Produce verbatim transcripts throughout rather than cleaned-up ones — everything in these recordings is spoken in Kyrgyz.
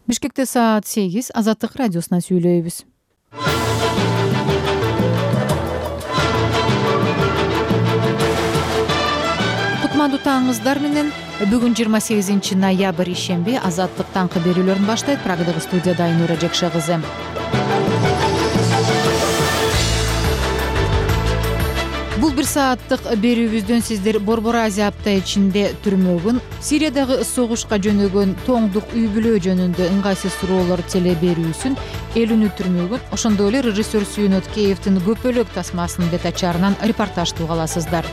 Бишкекте саат сегиз. Азаттык радиосунан сүйлөйбүз. Кутмандуу таңыңыздар менен. Бүгүн жыйырма сегизинчи ноябрь ишемби. Азаттык таңкы берүүлөрүн баштайт. Прагадагы студияда Айнура Жекше кызы. Бул бир сааттык берүүбүздөн сиздер Борбор Азия апта ичинде түрмөгүн, Сириядагы согушка жөнөгөн тоңдук үй бүлө жөнүндө ыңгайсыз суроолор теле берүүсүн, элүүнү түрмөгүн, ошондой эле режиссер Сүйөнөт Кеевдин көпөлөк тасмасынын бет ачарынан репортаж уга аласыздар.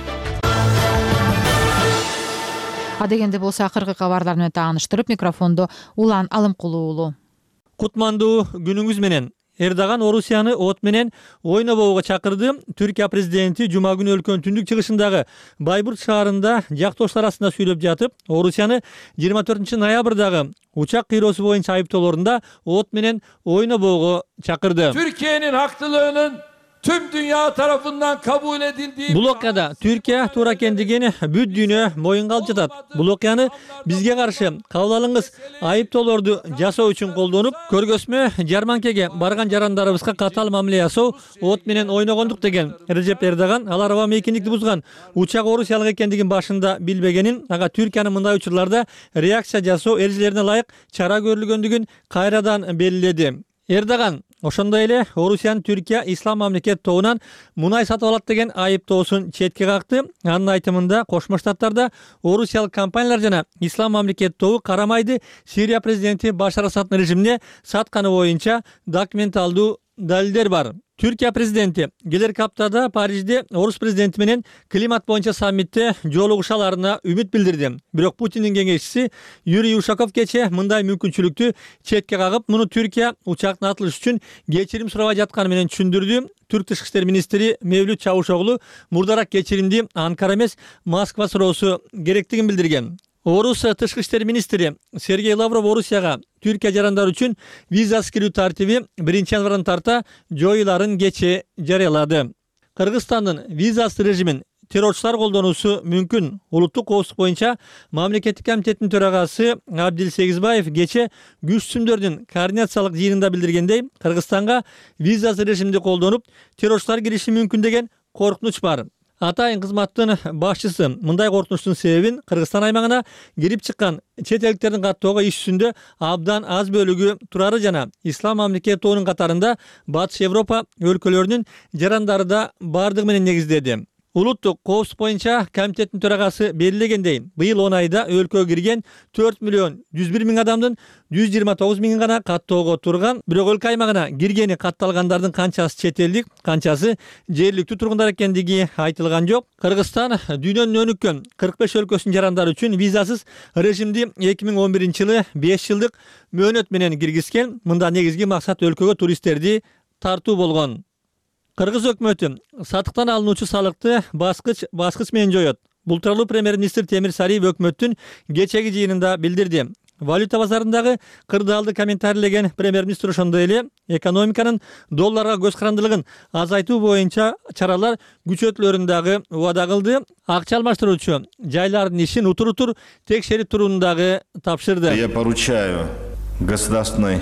Адегенде болсо акыркы кабарлар менен тааныштырып, микрофондо Улан Алымкулуу уулу. Кутмандуу күнүңүз менен. Эрдоган Орусияны от менен ойнобоого чакырды. Түркия президенти жума күнү өлкөнүн түндүк чыгышындагы Байбурт шаарында жактоштор арасында сүйлөп жатып, Орусияны жыйырма төртүнчү ноябрдагы учак кыйроосу боюнча айыптоолорунда от менен ойнобоого чакырды. Türkiye'nin haklılığının tüm dünya tarafından kabul edildiği Бул окуяда Түркия туура экендигин бүт дүйнө моюнга алып жатат. Бул окуяны бизге каршы кабыл алыңыз айыптоолорду жасоо үчүн колдонуп, көргөзмө жарманкеге барган жарандарыбызга катаал мамиле жасоо, от менен ойногондук деген Режеп Эрдоган алар аба мейкиндикти бузган учак орусиялык экендигин башында билбегенин, ага Түркиянын мындай учурларда реакция жасоо эрежелерине ылайык чара көрүлгөндүгүн кайрадан белгиледи. Эрдоган ошондой эле Орусиянын Түркия ислам мамлекет тобунан мунай сатып алат деген айыптоосун четке какты. Анын айтымында Кошмо Штаттарда орусиялык компаниялар жана ислам мамлекет тобу карамайды Сирия президенти Башар Асаддын режимине сатканы боюнча документалдуу далилдер бар. Түркия президенти келерки аптада Парижде орус президенти менен климат боюнча саммитте жолугушаларына үмүт билдирди. Бирок Путиндин кеңешчиси Юрий Ушаков кече мындай мүмкүнчүлүктү четке кагып, муну Түркия учактын атылышы үчүн кечирим сурабай жатканы менен түшүндүрдү. Түрк тышкы иштер министри Мевлют Чавушоглу мурдараак кечиримди Анкара эмес Москва суроосу керектигин билдирген. Орус тышкы иштер министри Сергей Лавров Орусияга Түркия жарандары үчүн визасыз кирүү тартиби биринчи январдан тарта жоюларын кече жарыялады. Кыргызстандын визасыз режимин террорчулар колдонуусу мүмкүн. Улуттук коопсуздук боюнча мамлекеттик комитеттин төрагасы Абдил Сегизбаев кече күчтүмдөрдүн координациялык жыйынында билдиргендей, Кыргызстанга визасыз режимди колдонуп, террорчулар кириши мүмкүн деген коркунуч бар. Атайын кызматтын башчысы мындай коркунучтун себебин Кыргызстан аймагына кирип чыккан чет элдиктердин каттоого иш жүзүндө абдан аз бөлүгү турары жана ислам мамлекет тобунун катарында Батыш Европа өлкөлөрүнүн жарандары да бардыгы менен негиздеди. Улуттук коопсуздук боюнча комитеттин төрагасы белгилегендей, быйыл он айда өлкөгө кирген төрт миллион жүз бир миң адамдын жүз жыйырма тогуз миңи гана каттоого турган. Бирок өлкө аймагына киргени катталгандардын канчасы чет элдик, канчасы жергиликтүү тургундар экендиги айтылган жок. Кыргызстан дүйнөнүн өнүккөн кырк беш өлкөсүнүн жарандары үчүн визасыз режимди эки миң он биринчи жылы беш жылдык мөөнөт менен киргизген. Мында негизги максат өлкөгө туристтерди тартуу болгон. Кыргыз өкмөтү сатыктан алынуучу салыкты баскыч баскыч менен жоет. Бул тууралуу премьер-министр Темир Сариев өкмөттүн кечеги жыйынында билдирди. Валюта базарындагы кырдаалды комментарийлеген премьер-министр ошондой эле экономиканын долларга көз карандылыгын азайтуу боюнча чаралар күчөтүлөрүн дагы убада кылды. Акча алмаштыруучу жайлардын ишин утур-утур текшерип турууну дагы тапшырды. Я поручаю государственной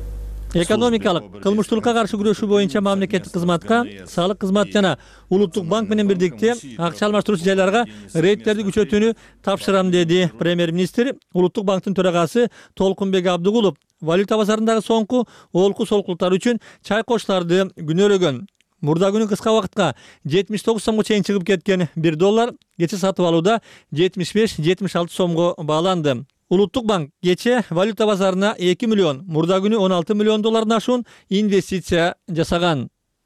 Экономикалык кылмыштуулукка каршы күрөшүү боюнча мамлекеттик кызматка, салык кызматы жана улуттук банк менен бирдикте акча алмаштыруучу жайларга рейдтерди күчөтүүнү тапшырам, деди премьер-министр. Улуттук банктын төрагасы Толкунбек Абдыгулов валюта базарындагы соңку олку солкулуктар үчүн чайкочларды күнөөлөгөн. Мурда күнү кыска убакытка жетимиш тогуз сомго чейин чыгып кеткен бир доллар кече сатып алууда жетимиш беш жетимиш алты сомго бааланды. Улуттук банк кече валюта базарына эки миллион, мурда күнү он алты миллион доллардан ашуун инвестиция жасаган.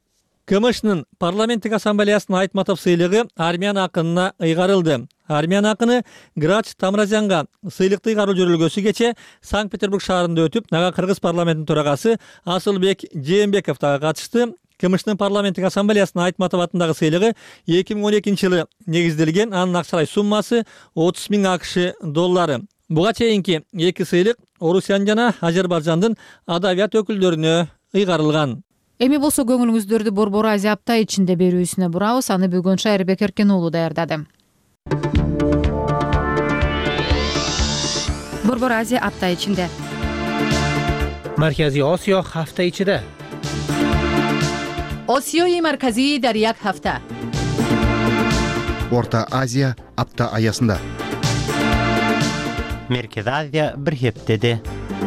КМШнын парламенттик ассамблеясынын Айтматов сыйлыгы армян акынына ыйгарылды. Армян акыны Грач Тамразянга сыйлыкты ыйгаруу жөрөлгөсү кече Санкт-Петербург шаарында өтүп, ага кыргыз парламентинин төрагасы Асылбек Жээнбеков дагы катышты. КМШнын парламенттик ассамблеясынын Айтматов атындагы сыйлыгы эки миң он экинчи жылы негизделген. Анын акчалай суммасы отуз миң АКШ доллары. Буга чейинки эки сыйлык Орусиян жана Азербайжандын адабият өкүлдөрүнө ыйгарылган. Эми болсо көңүлүңүздөрдү Борбор Азия апта ичинде берүүсүнө бурабыз. Аны бүгүн Шайырбек Эркен уулу даярдады. Борбор Азия апта ичинде. Markaziy Osiyo hafta ichida. Osiyoyi markaziy dar yak hafta. Orta Aziya hafta ayasında. Merkez Aziya bir heptede.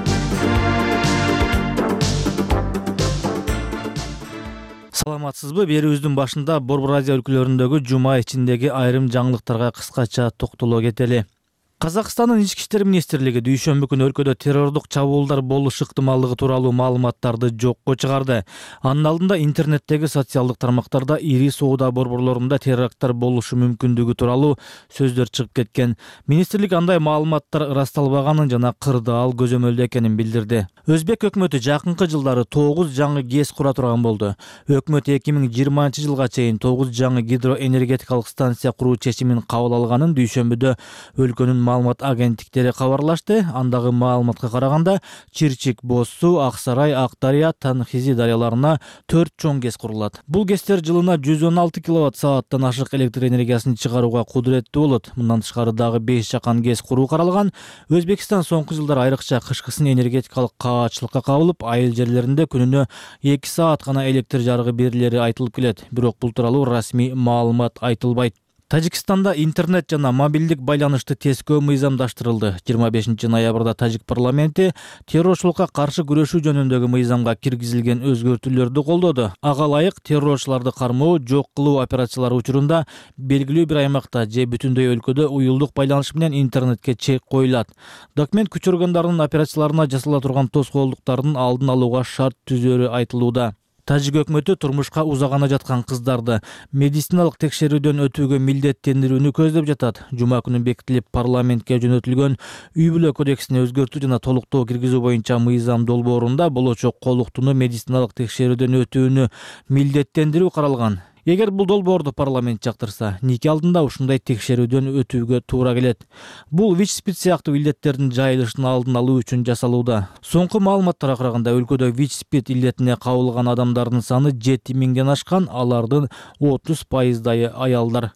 Саламатсызбы? Берүүбүздүн башында Борбор Азия өлкөлөрүндөгү жума ичиндеги айрым жаңылыктарга кыскача токтоло кетели. Казакстандын ички иштер министрлиги дүйшөмбү күнү өлкөдө террордук чабуулдар болуш ыктымалдыгы тууралуу маалыматтарды жокко чыгарды. Анын алдында интернеттеги социалдык тармактарда ири соода борборлорунда теракттар болушу мүмкүндүгү тууралуу сөздөр чыгып кеткен. Министрлик андай маалыматтар ырасталбаганын жана кырдаал көзөмөлдө экенин билдирди. Өзбек өкмөтү жакынкы жылдары тогуз жаңы ГЭС кура турган болду. Өкмөт эки миң жыйырманчы жылга чейин тогуз жаңы гидроэнергетикалык станция куруу чечимин кабыл алганын дүйшөмбүдө өлкөнүн маалымат агенттиктери кабарлашты. Андагы маалыматка караганда Чирчик, Боссу, Аксарай, Актария, Танхизи дарыяларына төрт чоң ГЭС курулат. Бул ГЭСтер жылына жүз он алты киловатт сааттан ашык электр энергиясын чыгарууга кудуреттүү болот. Мындан тышкары дагы беш жакан ГЭС куруу каралган. Өзбекстан соңку жылдары айрыкча кышкысын энергетикалык каатчылыкка кабылып, айыл жерлеринде күнүнө эки саат гана электр жарыгы берилери айтылып келет. Бирок бул тууралуу расмий маалымат айтылбайт. Тажикстанда интернет жана мобилдик байланышты тескөө мыйзамдаштырылды. жыйырма бешинчи ноябрда Тажик парламенти террорчулукка каршы күрөшүү жөнүндөгү мыйзамга киргизилген өзгөртүүлөрдү колдоду. Ага ылайык террорчуларды кармоо, жок кылуу операциялары учурунда белгилүү бир аймакта же бүтүндөй өлкөдө уюлдук байланыш менен интернетке чек коюлат. Документ күч органдарынын операцияларына жасала турган тоскоолдуктардын алдын алууга шарт түзөөрү айтылууда. Тажик өкмөтү турмушка узагана жаткан кыздарды медициналык текшерүүдөн өтүүгө милдеттендирүүнү көздөп жатат. Жума күнү бекитилип парламентке жөнөтүлгөн үй бүлө кодексине өзгөртүү жана толуктоо киргизүү боюнча мыйзам долбоорунда болочок колуктууну медициналык текшерүүдөн өтүүнү милдеттендирүү каралган. Эгер бул долбоорду парламент жактырса, нике алдында ушундай текшерүүдөн өтүүгө туура келет. Бул ВИЧ-спид сыяктуу илдеттердин жайылышын алдын алуу үчүн жасалууда. Соңку маалыматтарга караганда өлкөдө ВИЧ-спид илдетине кабылган адамдардын саны жети миңден ашкан, алардын отуз пайыздайы аялдар.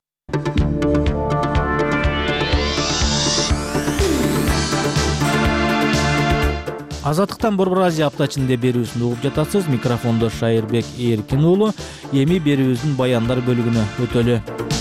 Азаттыктан Борбор Азия апта ичинде берүүсүн угуп жатасыз. Микрофондо Шайырбек Эркин уулу. Эми берүүбүздүн баяндар бөлүгүнө өтөлү.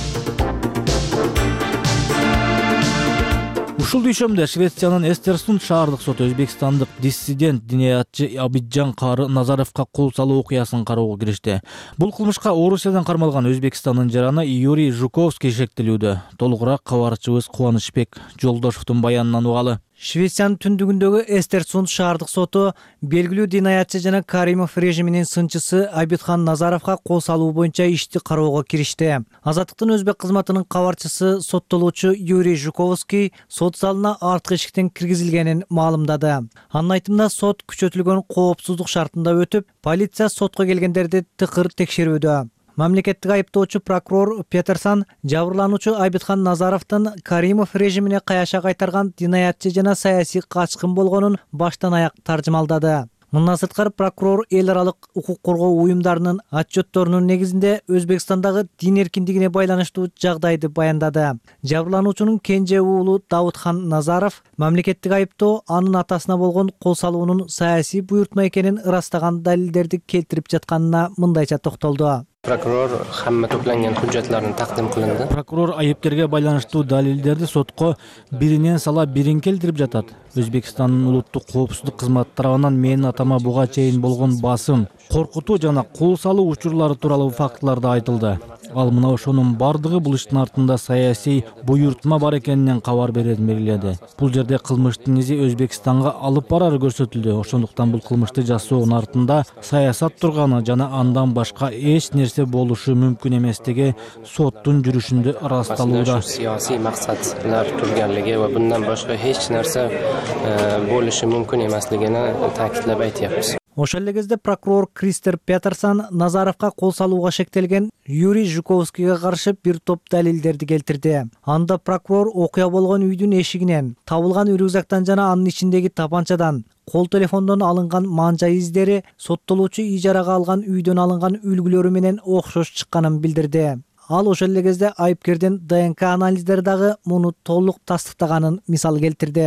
Ушул дүйшөмдө Швециянын Эстерсунд шаардык соту Өзбекстандык диссидент диниятчы Абиджан Кары Назаровго кол салуу окуясын кароого киришти. Бул кылмышка Орусиядан кармалган Өзбекстандын жараны Юрий Жуковский шектелүүдө. Толугураак кабарчыбыз Кубанычбек Жолдошовдун баянынан угалы. Швециянын түндүгүндөгү Эстерсунд шаардык соту белгилүү динаятчы жана Каримов режиминин сынчысы Абидхан Назаровго кол салуу боюнча ишти кароого киришти. Азаттыктын өзбек кызматынын кабарчысы соттолуучу Юрий Жуковский сот залына арткы эшиктен киргизилгенин маалымдады. Анын айтымында сот күчөтүлгөн коопсуздук шартында өтүп, полиция сотко келгендерди тыкыр текшерүүдө. Мамлекеттик айыптоочу прокурор Петерсон жабырлануучу Абидхан Назаровдун Каримов режимине каяша кайтарган динаятчы жана саясий качкын болгонун баштан аяк таржымалдады. Мындан сырткары прокурор эл аралык укук коргоо уюмдарынын отчетторунун негизинде Өзбекстандагы дин эркиндигине байланыштуу жагдайды баяндады. Жабырлануучунун кенже уулу Даудхан Назаров мамлекеттик айыптоо анын атасына болгон кол салуунун саясий буйртма экенин ырастаган далилдерди келтирип жатканына мындайча токтолду. Prokuror hamma to'plangan hujjatlarni taqdim qilindi. Prokuror ayıpterге байланыштуу далилдерди сотко биринен сала бирин келтирип жатат. Өзбекстандын улуттук коопсуздук кызматы тарабынан менин атама буга чейин болгон басым, коркутуу жана кол салуу учурлары тууралуу фактыларды айтылды. Ал мына ошонун бардыгы бул иштин артында саясий буйртма бар экенинен кабар беретин белгиледи. Бул жерде кылмыштын изи Өзбекстанга алып барары көрсөтүлдү. Ошондуктан бул кылмышты жасоонун артында саясат турганы жана андан башка эч нерсе болушу мүмкүн эместиги соттун жүрүшүндө ырасталууда. Siyosiy maqsadlar turganligi va bundan boshqa hech narsa bo'lishi mumkin emasligini ta'kidlab aytyapmiz. Ошол эле кезде прокурор Кристер Петерсон Назаровго кол салууга шектелген Юрий Жуковскийге каршы бир топ далилдерди келтирди. Анда прокурор окуя болгон үйдүн эшигинен, табылган рюкзактан жана анын ичиндеги тапанчадан, кол телефондон алынган манжа издери соттолуучу ижарага алган үйдөн алынган үлгүлөрү менен окшош чыкканын билдирди. Ал ошол эле кезде айыпкердин ДНК анализдери дагы муну толук тастыктаганын мисал келтирди.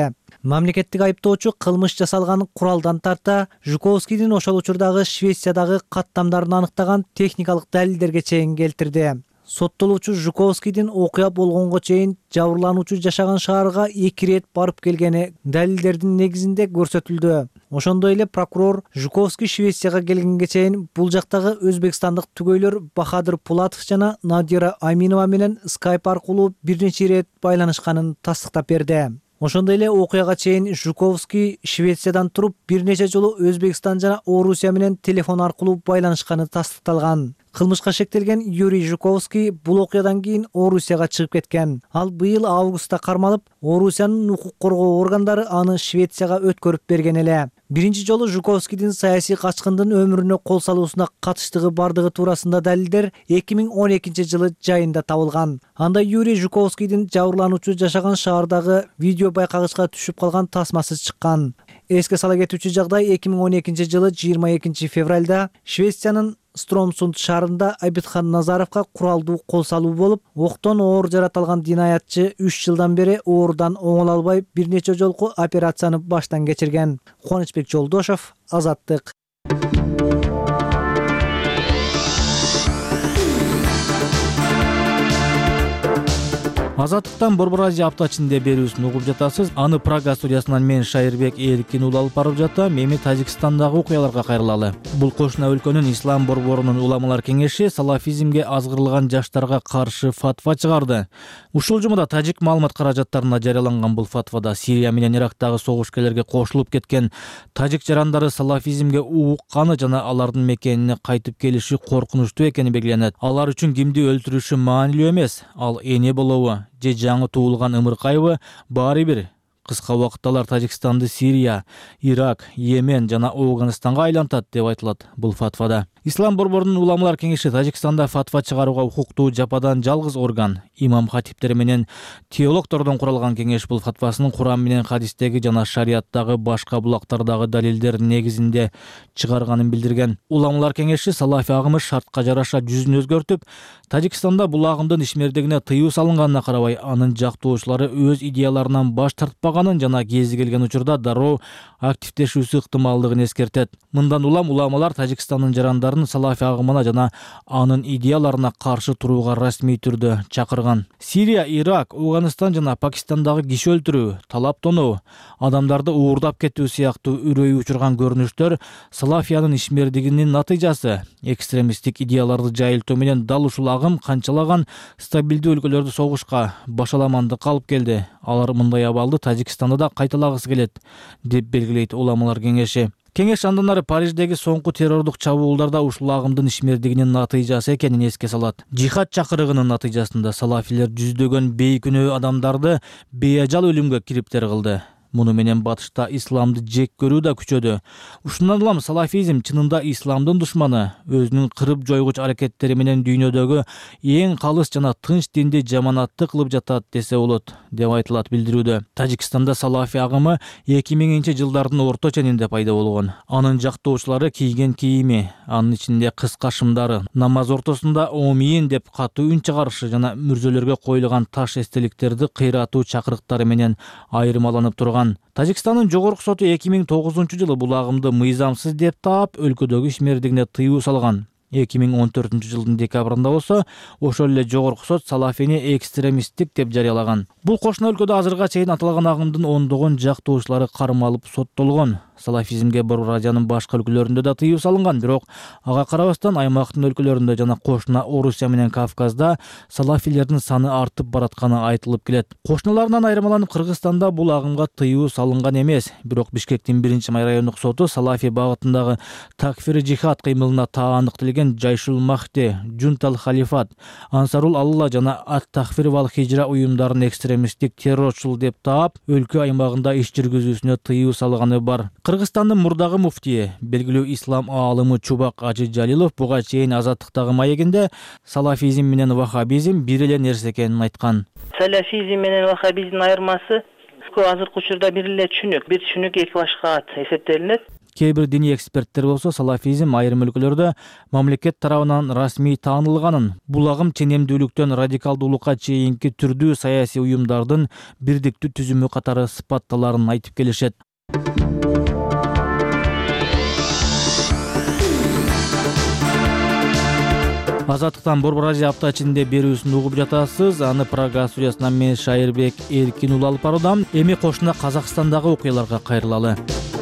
Мамлекеттик айыптоочу кылмыш жасалган куралдан тарта Жуковскийдин ошол учурдагы Швециядагы каттамдарын аныктаган техникалык далилдерге чейин келтирди. Соттолуучу Жуковскийдин окуя болгонго чейин жабырлануучу жашаган шаарга эки ирет барып келгени далилдердин негизинде көрсөтүлдү. Ошондой эле прокурор Жуковский Швецияга келгенге чейин бул жактагы өзбекстандык түгөйлөр Бахадыр Пулатов жана Надира Аминова менен скайп аркылуу бир нече ирет байланышканын тастыктап берди. Ошондой эле окуяга чейин Жуковский Швециядан туруп бир нече жолу Өзбекстан жана Орусия менен телефон аркылуу байланышканы тастыкталган. Кылмышка шектелген Юрий Жуковский бул окуядан кийин Орусияга чыгып кеткен. Ал быйыл августта кармалып, Орусиянын укук коргоо органдары аны Швецияга өткөрүп берген эле. Биринчи жолу Жуковскийдин саясий качкындын өмүрүнө кол салуусуна катыштыгы бардыгы туурасында далилдер эки миң он экинчи жылы жайында табылган. Анда Юрий Жуковскийдин жабырлануучу жашаган шаардагы видео байкагычка түшүп калган тасмасы чыккан. Эске сала кетүүчү жагдай эки миң он экинчи жылы жыйырма экинчи февралда Швециянын Стромсунд шаарында Айбитхан Назаровго куралдуу кол салуу болуп, октон оор жаратылган динаятчы үч жылдан бери оорудан оңоло албай бир нече жолку операцияны баштан кечирген. Кубанычбек Жолдошов, Азаттык. Азаттыктан Борбор Азия апта ичинде берүүсүн угуп жатасыз. Аны Прага студиясынан мен Шайырбек Эркин ул алып барып жатам. Эми Тажикстандагы окуяларга кайрылалы. Бул кошуна өлкөнүн Ислам борборунун уламалар кеңеши салафизмге азгырылган жаштарга каршы фатва чыгарды. Ушул жумада тажик маалымат каражаттарына жарыяланган бул фатвада Сирия менен Ирактагы согушкерлерге кошулуп кеткен тажик жарандары салафизмге уукканы жана алардын мекенине кайтып келиши коркунучтуу экени белгиленет. Алар үчүн кимди өлтүрүшү маанилүү эмес, ал эне болобу же жаңы туулган ымыркайбы баары бир. Кыска убакытта алар Тажикстанды Сирия, Ирак, Йемен жана Афганистанга айлантат деп айтылат бул фатвада. Ислам борборунун уламалар кеңеши Тажикстанда фатва чыгарууга укуктуу жападан жалгыз орган. Имам хатиптер менен теологтордон куралган кеңеш бул фатвасынын Куран менен хадистеги жана шарияттагы башка булактардагы далилдер негизинде чыгарганын билдирген. Уламалар кеңеши салафи агымы шартка жараша жүзүн өзгөртүп, Тажикстанда бул агымдын ишмердигине тыюу салынганына карабай, анын жактоочулары өз идеяларынан баш тартпаганын жана кези келген учурда дароо активдешүүсү ыктымалдыгын эскертет. Мындан улам уламалар Тажикстандын жарандары салафи агымына жана анын идеяларына каршы турууга расмий түрдө чакырган. Сирия, Ирак, Афганистан жана Пакистандагы киши өлтүрүү, талап тоноо, адамдарды уурдап кетүү сыяктуу үрөйү учурган көрүнүштөр салафиянын ишмердигинин натыйжасы. Экстремисттик идеяларды жайылтуу менен дал ушул агым канчалаган стабилдүү өлкөлөрдү согушка, башаламандыкка алып келди. Алар мындай абалды Тажикстанда да кайталагысы келет, деп белгилейт уламалар кеңеши. Кеңеш андан ары Париждеги соңку террордук чабуулдарда ушул агымдын ишмердигинин натыйжасы экенин эске салат. Жихад чакырыгынын натыйжасында салафилер жүздөгөн бейкүнөө адамдарды бейажал өлүмгө кириптер кылды. Муну менен батышта исламды жек көрүү да күчөдү. Ушундан улам салафизм чынында исламдын душманы, өзүнүн кырып жойгуч аракеттери менен дүйнөдөгү эң калыс жана тынч динди жаманатты кылып жатат десе болот, деп айтылат билдирүүдө. Тажикстанда салафи агымы эки миңинчи жылдардын орто ченинде пайда болгон. Анын жактоочулары кийген кийими, анын ичинде кыска шымдары, намаз ортосунда омийин деп катуу үн чыгарышы жана мүрзөлөргө коюлган таш эстеликтерди кыйратуу чакырыктары менен айырмаланып турган. Тажикстандын жогорку соту эки миң тогузунчу жылы бул агымды мыйзамсыз деп таап, өлкөдөгү ишмердигине тыюу салган. эки миң он төртүнчү жылдын декабрында болсо, ошол эле жогорку сот салафини экстремисттик деп жарыялаган. Бул кошуна өлкөдө азырга чейин аталган агымдын ондогон жактоочулары кармалып соттолгон. Салафизмге Борбор Азиянын башка өлкөлөрүндө да тыюу салынган, бирок ага карабастан аймактын өлкөлөрүндө жана кошуна Орусия менен Кавказда салафилердин саны артып баратканы айтылып келет. Кошуналарынан айырмаланып Кыргызстанда бул агымга тыюу салынган эмес, бирок Бишкектин биринчи май райондук соту салафи багытындагы такфир жихад кыймылына таандык делген Жайшул Махди, Жунтал Халифат, Ансарул Алла жана Ат-Тахфир вал Хижра уюмдарын экстремисттик террорчул деп таап, өлкө аймагында иш жүргүзүүсүнө тыюу салганы бар. Кыргызстандын мурдагы муфтии, белгилүү ислам аалымы Чубак Ажи Жалилов буга чейин Азаттыктагы маегинде салафизм менен вахабизм бир эле нерсе экенин айткан. Салафизм менен вахабизмдин айырмасы азыркы учурда бир эле түшүнүк, бир түшүнүк эки башка ат эсептелинет. Кээ бир диний эксперттер болсо салафизм айрым өлкөлөрдө мамлекет тарабынан расмий таанылганын, бул агым ченемдүүлүктөн радикалдуулукка чейинки түрдүү саясий уюмдардын бирдиктүү түзүмү катары сыпатталарын айтып келишет. Азаттыктан Борбор Азия апта ичинде берүүсүн угуп жатасыз. Аны Прага студиясынан мен Шайырбек Эркин ул алып баруудам. Эми кошуна Казакстандагы окуяларга кайрылалы.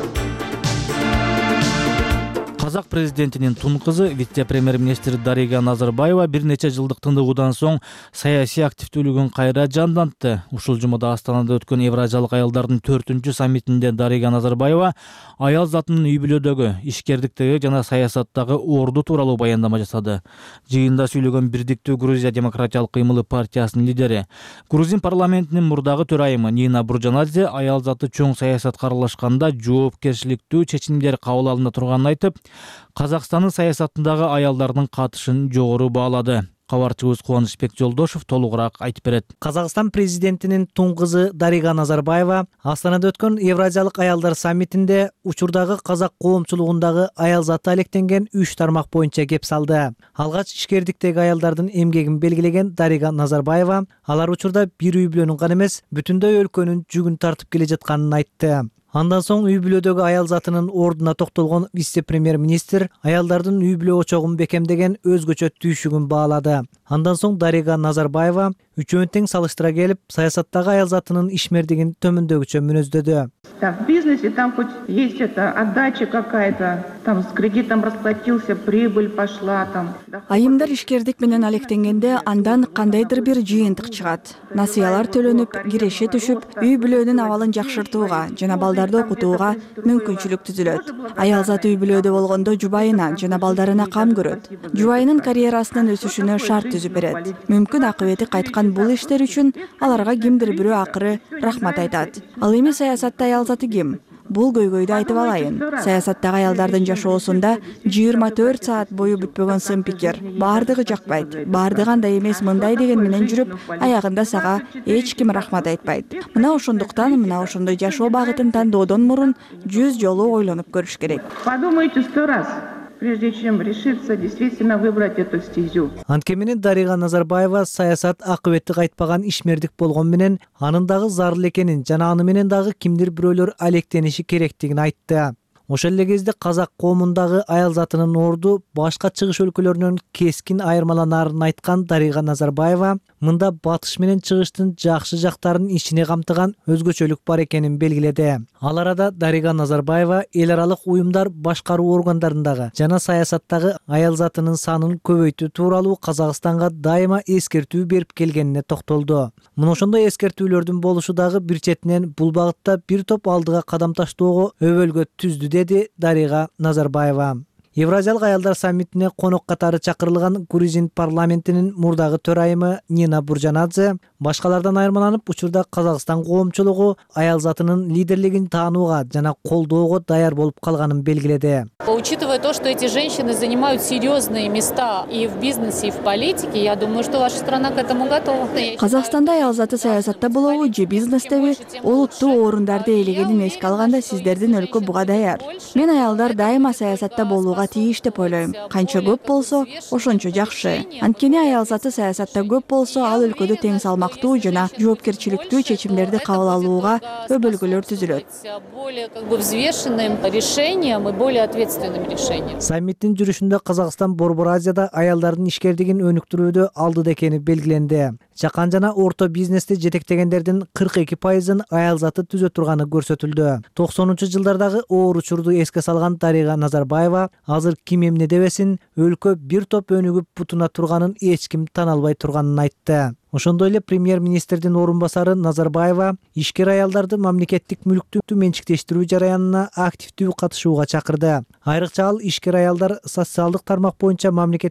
Казак президентинин тун кызы вице-премьер-министр Дарига Назарбаева бир нече жылдык тындыгуудан соң саясий активдүүлүгүн кайра жандантты. Ушул жумада Астанада өткөн Евразиялык аялдардын төртүнчү саммитинде Дарига Назарбаева аял затынын үй бүлөдөгү, ишкердиктеги жана саясаттагы орду тууралуу баяндама жасады. Жыйында сүйлөгөн Бирдиктүү Грузия демократиялык кыймылы партиясынын лидери, Грузин парламентинин мурдагы төрайымы Нина Буржанадзе аял заты чоң саясатка аралашканда жоопкерчиликтүү чечимдер кабыл алына турганын айтып, Казакстандын саясатындагы аялдардын катышын жогору баалады. Кабарчыбыз Кубанычбек Жолдошов толугураак айтып берет. Казакстан президентинин тун кызы Дарига Назарбаева Астанада өткөн Евразиялык аялдар саммитинде учурдагы казак коомчулугундагы аял заты алектенген үч тармак боюнча кеп салды. Алгач ишкердиктеги аялдардын эмгегин белгилеген Дарига Назарбаева алар учурда бир үй бүлөнүн гана эмес, бүтүндөй өлкөнүн жүгүн тартып келе жатканын айтты. Андан соң үй бүлөдөгү аял затынын ордуна токтолгон вице-премьер-министр аялдардын үй бүлө очогун бекемдеген өзгөчө түйшүгүн баалады. Андан соң Дарига Назарбаева үчөөнү тең салыштыра келип, саясаттагы аял затынын ишмердигин төмөндөгүчө мүнөздөдү. В бизнесе там хоть есть это отдача какая-то, там с кредитом расплатился, прибыль пошла там. Айымдар ишкердик менен алектенгенде андан кандайдыр бир жыйынтык чыгат. Насыялар төлөнүп, киреше түшүп, үй бүлөнүн абалын жакшыртууга жана балдарды окутууга мүмкүнчүлүк түзүлөт. Аял заты үй бүлөдө болгондо жубайына жана балдарына кам көрөт. Жубайынын карьерасынын өсүшүнө шарт түзүп берет. Мүмкүн акыбети кайткан бул иштер үчүн аларга кимдир бирөө акыры рахмат айтат. Ал эми саясатта аял заты ким? Бул көйгөйдү айтып алайын. Саясаттагы аялдардын жашоосунда жыйырма төрт саат бою бүтпөгөн сын пикир. Бардыгы жакпайт. Бардыгы андай эмес, мындай деген менен жүрүп, аягында сага эч ким рахмат айтпайт. Мына ошондуктан мына ошондой жашоо багытын тандоодон мурун жүз жолу ойлонуп көрүш керек. Подумайте сто раз, прежде чем решиться действительно выбрать эту стезю. Анткени менен Дарига Назарбаева саясат акыбетти кайтпаган ишмердик болгон менен анын дагы зарыл экенин жана аны менен дагы кимдир бирөөлөр алектениши керектигин айтты. Ошол эле кезде казак коомундагы аял затынын орду башка чыгыш өлкөлөрүнөн кескин айырмаланаарын айткан Дарига Назарбаева мында батыш менен чыгыштын жакшы жактарын ичине камтыган өзгөчөлүк бар экенин белгиледи. Ал арада Дарига Назарбаева эл аралык уюмдар башкаруу органдарындагы жана саясаттагы аял затынын санын көбөйтүү тууралуу Казакстанга дайыма эскертүү берип келгенине токтолду. Мына ошондой эскертүүлөрдүн болушу дагы бир четинен бул багытта бир топ алдыга кадам таштоого өбөлгө түздү деди Дарига Назарбаева. Евразиялык аялдар саммитине конок катары чакырылган Грузин парламентинин мурдагы төрайымы Нина Буржанадзе башкалардан айырмаланып, учурда Казакстан коомчулугу аял затынын лидерлигин таанууга жана колдоого даяр болуп калганын белгиледи. Учитывая то, что эти женщины занимают серьезные места и в бизнесе, и в политике, я думаю, что ваша страна к этому готова. Казакстанда аял заты саясатта болобу же бизнестеби олуттуу орундарды ээлегенин эске алганда сиздердин өлкө буга даяр. Мен аялдар дайыма саясатта болууга тийиш деп ойлойм. Канча көп болсо, ошончо жакшы. Анткени аял заты саясатта көп болсо, ал өлкөдө тең салмактуу жана жоопкерчиликтүү чечимдерди кабыл алууга өбөлгөлөр түзүлөт. Более как бы взвешенным решением и более ответственным решением. Саммиттин жүрүшүндө Казакстан Борбор Азияда аялдардын ишкердигин өнүктүрүүдө алдыда экени белгиленди. Жакан жана орто бизнести жетектегендердин кырк эки пайызын аял заты түзө турганы көрсөтүлдү. токсонунчу жылдардагы оор учурду эске салган Дарига Назарбаева азыр ким эмне дебесин, өлкө бир топ өнүгүп бутуна турганын эч ким тана албай турганын айтты. Ошондой эле премьер-министрдин орун басары Назарбаева ишкер аялдарды мамлекеттик мүлктү менчиктештирүү жараянына активдүү катышууга чакырды. Айрыкча ал ишкер аялдар социалдык тармак боюнча мамлекет менен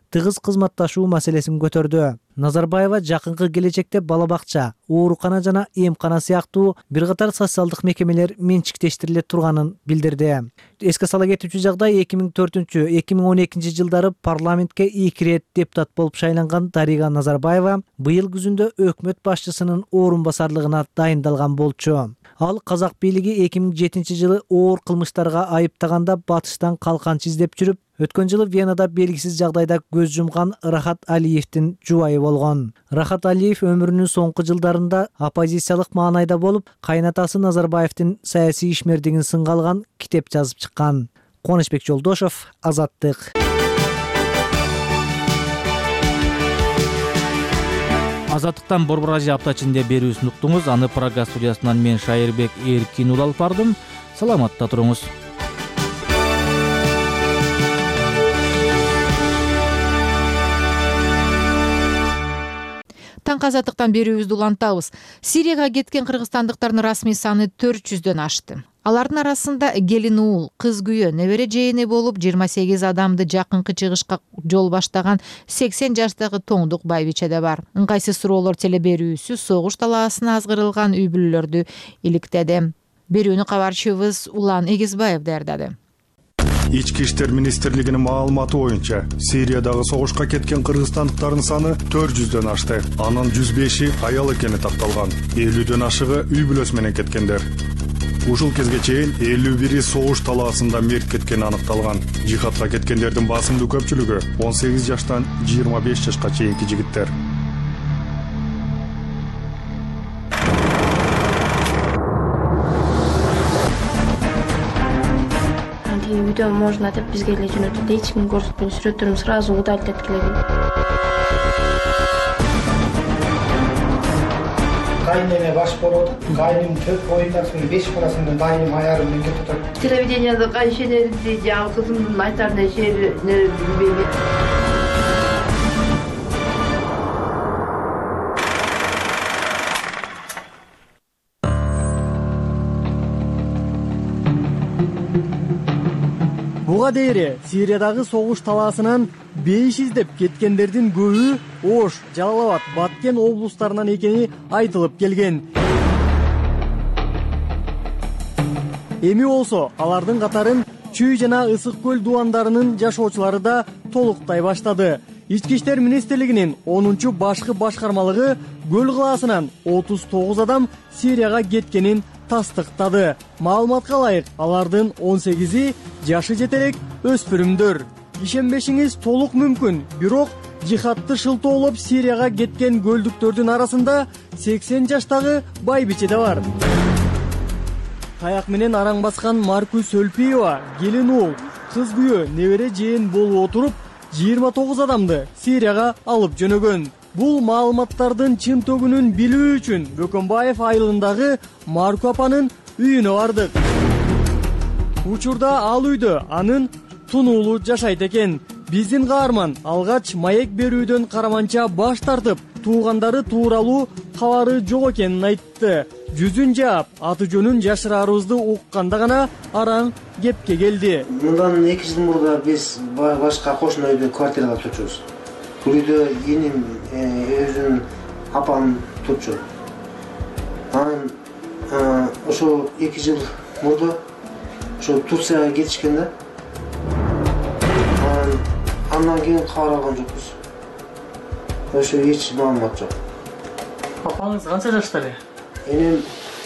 тыгыз кызматташуу маселесин көтөрдү. Назарбаева жакынкы келечекте бала бакча, оорукана жана эмкана сыяктуу бир катар социалдык мекемелер менчиктештириле турганын билдирди. Эске сала кетүүчү жагдай эки миң төртүнчү — эки миң он экинчи жылдары парламентке эки ирет депутат болуп шайланган Дарига Назарбаева быйыл күзүндө өкмөт башчысынын орун басарлыгына дайындалган болчу. Ал казак бийлиги эки миң жетинчи жылы оор кылмыштарга айыптаганда батыштан калканчы издеп жүрүп, өткөн жылы Венада белгисиз жагдайда көз жумган Рахат Алиевдин жубайы болгон. Рахат Алиев өмүрүнүн соңку жылдарында оппозициялык маанайда болуп, кайнатасы Назарбаевдин саясий ишмердигин сынга алган китеп жазып чыккан. Кубанычбек Жолдошов, Азаттык. Азаттыктан Борбор Азия апта ичинде берүүсүн уктуңуз. Аны Прага студиясынан мен Шайырбек Эркин ул алып бардым. Саламатта туруңуз. Таңкы азаттыктан берүүбүздү улантабыз. Сирияга кеткен кыргызстандыктардын расмий саны төрт жүздөн ашты. Алардын арасында келин уул, кыз күйөө, небере жээни болуп, жыйырма сегиз адамды жакынкы чыгышка жол баштаган сексен жаштагы тоңдук байбиче да бар. Ыңгайсыз суроолор теле берүүсү согуш талаасына азгырылган үй бүлөлөрдү иликтеди. Берүүнү кабарчыбыз Улан Эгизбаев даярдады. Ички иштер министрлигинин маалыматы боюнча, Сириядагы согушка кеткен кыргызстандыктардын саны төрт жүздөн ашты. Анын жүз беши аял экени такталган. элүүдөн ашыгы үй бүлөсү менен кеткендер. Ушул кезге чейин элүү бири согуш талаасында мерт кеткени аныкталган. Жихадка кеткендердин басымдуу көпчүлүгү он сегиз жаштан жыйырма беш жашка чейинки жигиттер. Видео можно деп бизге эле жөнөттү. Эч ким көрсөтпөйт, сүрөттөрүм сразу удалить эткиледи. Кайнеме баш болот, кайнем төрт боюндасың, беш баласыңдан дайым аярым мен кетип атат. Телевидениеде кайшенерди, жаңы кызымдын айтарына жери не билбейм. Буга дейре Сириядагы согуш талаасынан беш издеп кеткендердин көбү Ош, Жалал-Абад, Баткен облустарынан экени айтылып келген. Эми болсо алардын катарын Чүй жана Ысык көл дубандарынын жашоочулары да толуктай баштады. Ички иштер министрлигинин онунчу башкы башкармалыгы көл кылаасынан отуз тогуз адам Сирияга кеткенин тастыктады. Маалыматка ылайык, алардын он сегизи жашы жетелек өспүрүмдөр. Ишенбешиңиз толук мүмкүн, бирок жихадты шылтоолоп Сирияга кеткен көлдүктөрдүн арасында сексен жаштагы байбиче да бар. Таяк менен араң баскан Маркус Өлпиева келин уул, кыз күйөө, небере жээн болуп отуруп, жыйырма тогуз адамды Сирияга алып жөнөгөн. Бул маалыматтардын чын төгүнүн билүү үчүн Бөкөнбаев айылындагы Марку апанын үйүнө бардык. Учурда ал үйдө анын тунуулу жашайт экен. Биздин каарман алгач маек берүүдөн караманча баш тартып, туугандары тууралуу кабары жок экенин айтты. Жүзүн жаап, аты жөнүн жашыраарыбызды укканда гана араң кепке келди. Мындан эки жыл мурда биз башка кошуна үйдө квартирада турчубуз. Бул үйдө эним өзүнүн апам турчу. Анан ошо эки жыл мурда ошо Турцияга кетишкен да. Андан кийин кабар алган жокпуз. Ошо эч маалымат жок. Апаңыз канча жашта эле? Энем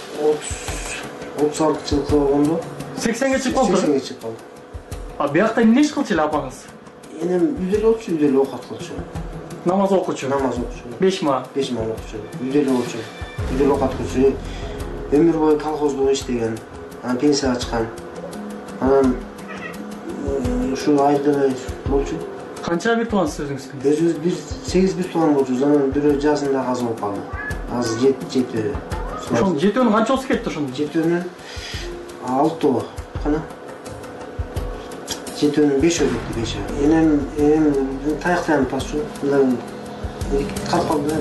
отуз алты жылкы болгондо сексенге чыгып калды. сексенге чыгып калды. А биякта эмне иш кылчу эле апаңыз? Энем үйдө эле болчу, үйдө эле оокат кылчу. Намаз окучу. Намаз окучу. беш ма? беш ма окучу. Үйдө эле болчу. Үйдө эле оокат кылчу. Өмүр бою колхоздо иштеген. Анан пенсияга чыккан. Анан ушу айылда эле болчу. Канча бир туугансыз өзүңүз? Өзүбүз бир сегиз бир тууган болчубуз. Анан бирөө жазында каза болуп калды. Азыр жети. Ошол жетөөнүн канчасы кетти ошондо? Жетөөнүн алтоо кана. Жетөөнүн бешөө кетти, бешөө. Энем энем таяктан пасчу. Мындан калып калды.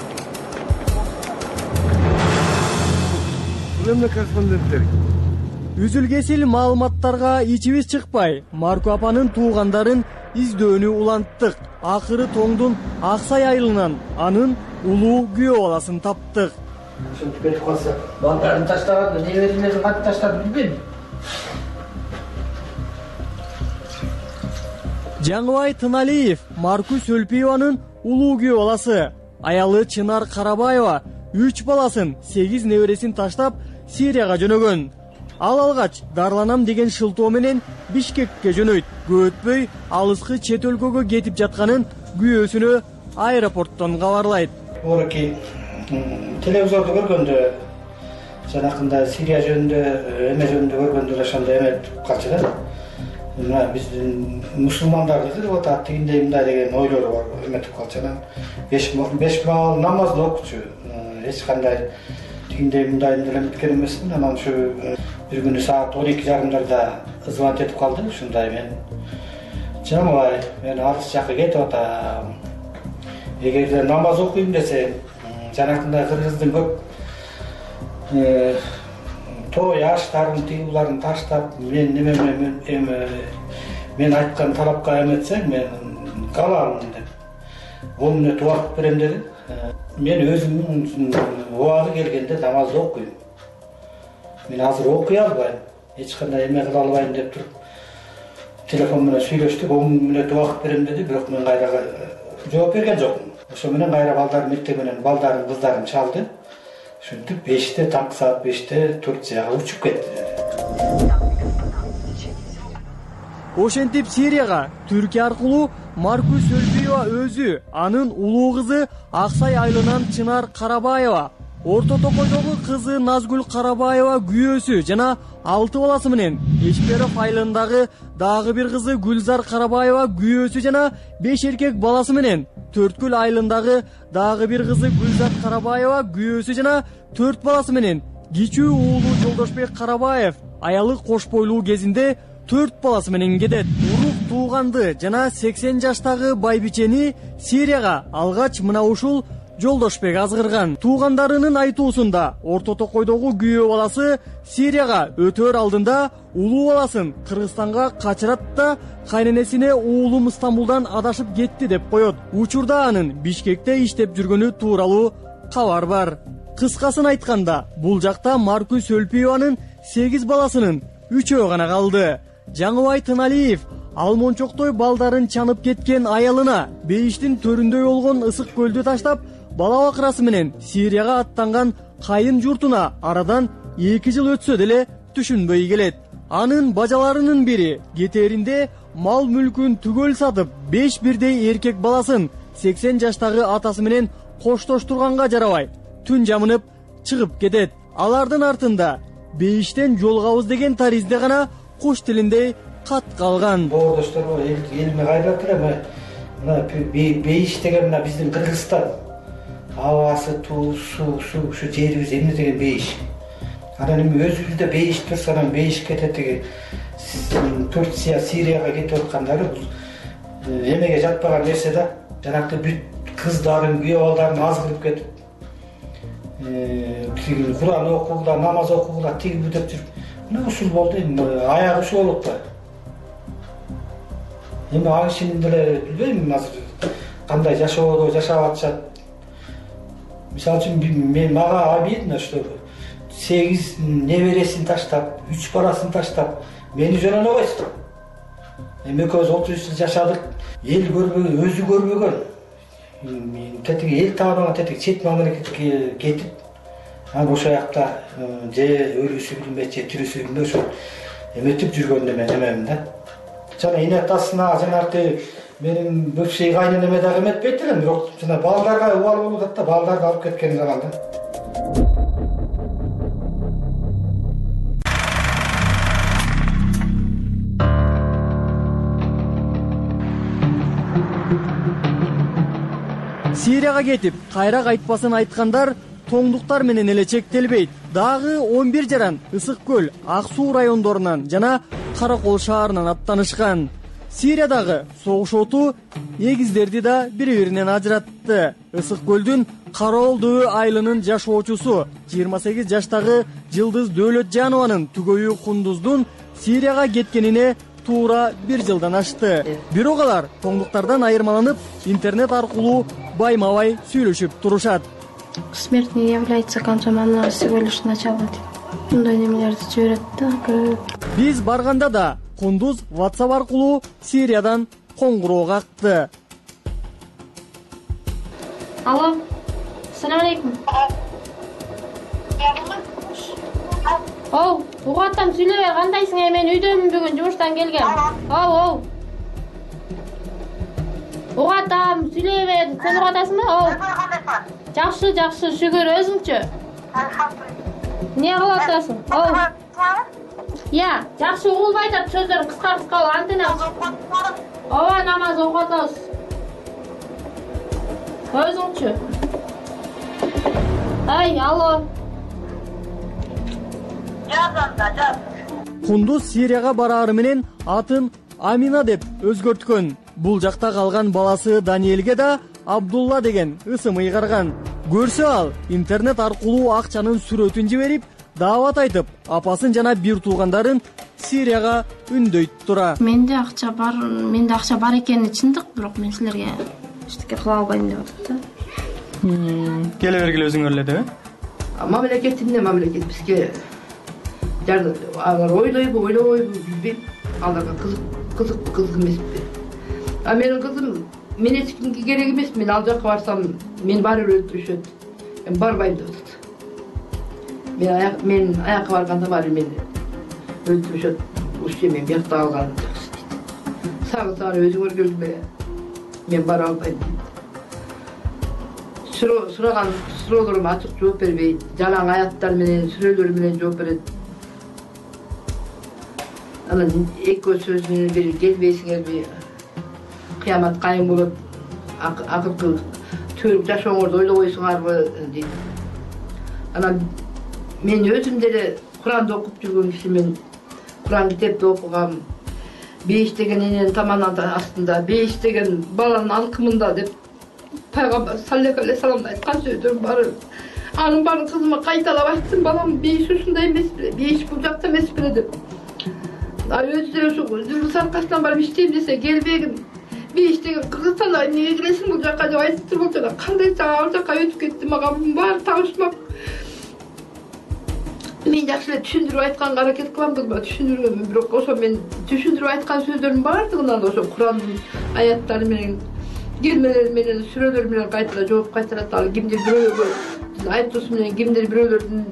Эмне корреспонденттер? Үзүл-кесил маалыматтарга ичибиз чыкпай, Марку апанын туугандарын издөөнү уланттык. Акыры тоңдун Аксай айылынан анын улуу күйөө баласын таптык. Ушинтип кетип калса, балдарын таштаган, неберелерин кантип таштады билбейм. Жаңыбай Тыналиев Марку Сөлпиеванын улуу күйөө баласы. Аялы Чынар Карабаева үч баласын, сегиз небересин таштап Сирияга жөнөгөн. Ал алгач дарланам деген шылтоо менен Бишкекке жөнөйт. Көтпөй алыскы чет өлкөгө кетип жатканын күйөөсүнө аэропорттон кабарлайт. Орки телевизорду көргөндө, жанакында Сирия жөнүндө, эме жөнүндө көргөндө ошондой эме калчу да. Мына биздин мусулмандарды кырып атат, тигиндей мындай деген ойлору бар, эметип калчу. беш беш маал намазды окучу. Эч кандай тигиндей мындай деле эметкен эмесмин. Анан ушу бир күнү саат он эки жарымдарда звонок этип калды. Ушундай мен Жаңыбай, мен алыс жакка кетип атам. Эгерде намаз окуйм десең, жанакындай кыргыздын көп той аштарын тигиларын таштап, мен неме эме мен айткан талапка эметсең, мен каламын деп. он мүнөт убакыт берем деди. Мен өзүмдүн убагы келгенде намазды окуйм. Мен азыр окуй албайм, эч кандай эме кыла албайм деп туруп телефон менен сүйлөштүк. он мүнөт убакыт берем деди, бирок мен кайра жооп берген жокмун. Ошо менен кайра балдар мектеп менен балдарын кыздарын чалды. Ушинтип беште, таңкы саат беште Турцияга учуп кетти. Ошентип Сирияга Түркия аркылуу Марку Сөлпиева өзү, анын улуу кызы Аксай айылынан Чынар Карабаева, Орто Токойдогу кызы Назгүл Карабаева күйөөсү жана алты баласы менен Эшперов айылындагы дагы бир кызы Гүлзар Карабаева күйөөсү жана беш эркек баласы менен Төрткүл айылындагы дагы бир кызы Гүлзар Карабаева күйөөсү жана төрт баласы менен кичүү уулу Жолдошбек Карабаев аялы кош бойлуу кезинде төрт баласы менен кетет. Урук тууганды жана сексен жаштагы байбичени Сирияга алгач мына ушул Жолдошбек азгырган. Туугандарынын айтуусунда Орто Токойдогу күйөө баласы Сирияга өтөр алдында улуу баласын Кыргызстанга качырат да кайненесине уулум Стамбулдан адашып кетти деп коет. Учурда анын Бишкекте иштеп жүргөнү тууралуу кабар бар. Кыскасын айтканда, бул жакта Марку Сөлпиеванын сегиз баласынын үчөө гана калды. Жаңыбай Тыналиев Алмончоктой балдарын чанып кеткен аялына бейиштин төрүндөй болгон ысык көлдү таштап, бала бакырасы менен Сирияга аттанган кайын журтуна арадан эки жыл өтсө деле түшүнбөй келет. Анын бажаларынын бири кетеринде мал мүлкүн түгөл сатып, беш бирдей эркек баласын сексен жаштагы атасы менен коштоштурганга жарабай, түн жамынып чыгып кетет. Алардын артында бейиштен жолгабыз деген таризде гана куш тилинде кат калган. Боордоштор элиме кайрат эле. Мына бейиш деген мына биздин Кыргызстан. Абасы, туу, суу, суу, ушу жерибиз эмне деген бейиш. Анан эми өзүбүздө бейиш турса, анан бейиш кетет деген Турция, Сирияга кетип аткандары бул эмеге жатпаган нерсе да. Жанакты бүт кыздарын, күйөө балдарын азгырып кетип, тиги Куран окугула, намаз окугула, тиги бу деп жүрүп, мына ушул болду. Аягы ушул болуп калды. Эми ал кишинин деле билбейм азыр кандай жашоодо жашап атышат. Мисалы үчүн мен мага обидно, что сегиз небересин таштап, үч баласын таштап, мени жөнөнөбөйсүң. Эми экөөбүз отуз үч жыл жашадык, эл көрбөгөн, өзү көрбөгөн. Тетиги эл тааныбаган тетиги чет мамлекетке кетип, анан ошол жакта же өлүүсү билбейт, же тирүүсү билбейт, ошо эметип жүргөндө мен эмемин да. Жана эне атасына, жанагы менин бывший кайненеме дагы эметпейт элем, бирок жана балдарга убал болуп атат да, балдарды алып кеткен заманда. Сирияга кетип, кайра кайтпасын айткандар тоңдуктар менен эле чектелбейт. Дагы он бир жаран Ысык көл, Ак суу райондорунан жана Каракол шаарынан аттанышкан. Сириядагы согуш оту эгиздерди да бири биринен ажыратты. Ысык көлдүн Кароол дөбө айылынын жашоочусу жыйырма сегиз жаштагы Жылдыз Дөөлөтжанованын түгөйү Кундуздун Сирияга кеткенине туура бир жылдан ашты. Бирок алар тоңдуктардан айырмаланып, интернет аркылуу байма-бай сүйлөшүп турушат. Смерть не является концом, она всего лишь начало. Мындай немелерди жиберет да. Биз барганда да Кундуз WhatsApp аркылуу Сириядан коңгуроо какты. Алло. Ассаламу алейкум. Оу, угаттам сүйлөбөй, кандайсың? Мен үйдөмүн, бүгүн жумуштан келгем. Оу, оу. Угаттам сүйлөбөй, сен угатасыңбы? Оу. Жакшы, жакшы, шүгүр, өзүңчү? Эмне кылып атасың? Оу. Я, жакшы угулбай атат, сөздөрүң кыска-кыска, антына. Ооба, намаз окуп атабыз. Өзүңчү? Ай, алло. Кундуз Сирияга бараары менен атын Амина деп өзгөрткөн. Бул жакта калган баласы Даниэлге да Абдулла деген ысым ыйгарган. Көрсө ал интернет аркылуу акчанын сүрөтүн жиберип, даават айтып, апасын жана бир туугандарын Сирияга үндөйт тура. Менде акча бар, менде акча бар экени чындык, бирок мен силерге эчтеке кыла албайм деп атат да. Келе бергиле өзүңөр эле деп. Мамлекеттин мамлекет бизге жардам, алар ойлойбу, ойлобойбу билбейм. Аларга кызык, кызык, кызык эмеспи. А менин кызым, мен эч кимге керек эмес, мен ал жакка барсам, мен барып өлтүрүшөт. Мен барбайм деп атат. Мен аяк, мен аякка барганда баары мени өлтүрүшөт. Уште мен биякта калган дейт. Сагы сагы өзүңөр келбе. Мен бара албайм дейт. Сураган суроолорума ачык жооп бербейт. Жалаң аяттар менен, сүрөлөр менен жооп берет. Анан эки сөзүнүн бири келбейсиңерби? Кыямат кайым болот. Акыркы төрүк жашооңорду ойлобойсуңарбы дейт. Анан мен өзүм деле Куранды окуп жүргөн кишимен, Куран китепти окугам. Беш деген эненин таманын астында, беш деген баланын алкымында деп Пайгамбар саллаллаху алейхи салам айткан сөздөрүм бар. Анын баарын кызыма кайталап айттым, балам беш ушундай эмес беле, беш бул жакта эмес беле деп. А өзү ушу жүрүс аркасынан барып иштейм десе келбегин. Беш деген Кыргызстанда эмнеге келесиң бул жакка деп айтып болчу. Кандай ал жакка өтүп кетти, мага баары табышмак. Мен жакшы эле түшүндүрүп айтканга аракет кылам кызма, түшүндүргөм, бирок ошо мен түшүндүрүп айткан сөздөрдүн баардыгынан ошо Курандын аяттары менен, келмелер менен, сүрөлөр менен кайтара жооп кайтарат. Ал кимдир бирөөлөргө айтуусу менен кимдир бирөөлөрдүн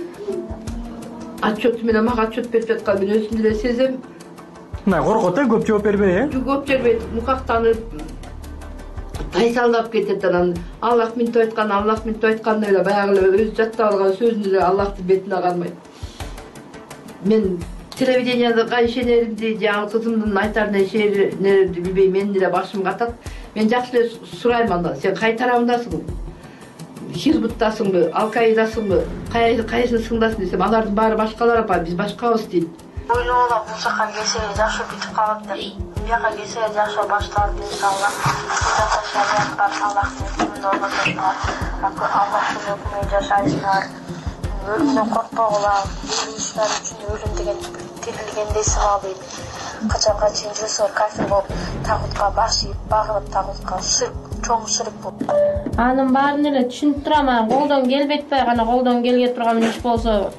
отчету менен мага отчет берип жаткан мен өзүм деле сезем. Мына коркот э, көп жооп бербей э? Көп бербейт, мукактанып, тайсалдап кетет. Анан Аллах минтип айткан, Аллах минтип айткан эле баягы эле өзү жаттап алган сөзүн эле Аллахтын бетине кармайт. Мен телевиденияга ишенеримди, жаңы кызымдын айтарына ишенеримди билбейм, менин деле башым катат. Мен жакшы эле сурайм андан, сен кай тарабындасың? Хизбуттасыңбы, Ал-Каидасыңбы, кайсынысыңдасың десем, алардын баары башкалар апа, биз башкабыз дейт. Ойлоолам, бул жака келсе жакшы бүтүп калат деп. Бияка келсе жакшы башталат иншалла. Жата шариаттар Аллахтын өкүмүндө орнотушуңар. Аллахтын өкүмүндө жашайсыңар. Өлүмдөн коркпогула, өлүмүштөр үчүн өлүм деген тирилгендей сабабы. Качанга чейин жүрсөөр кафир болуп, тагутка баш ийип, багынып тагутка ширк, чоң ширк болуп. Анын баарын эле түшүнүп турам, колдон келбейт бай, гана колдон келге турган иш болсо.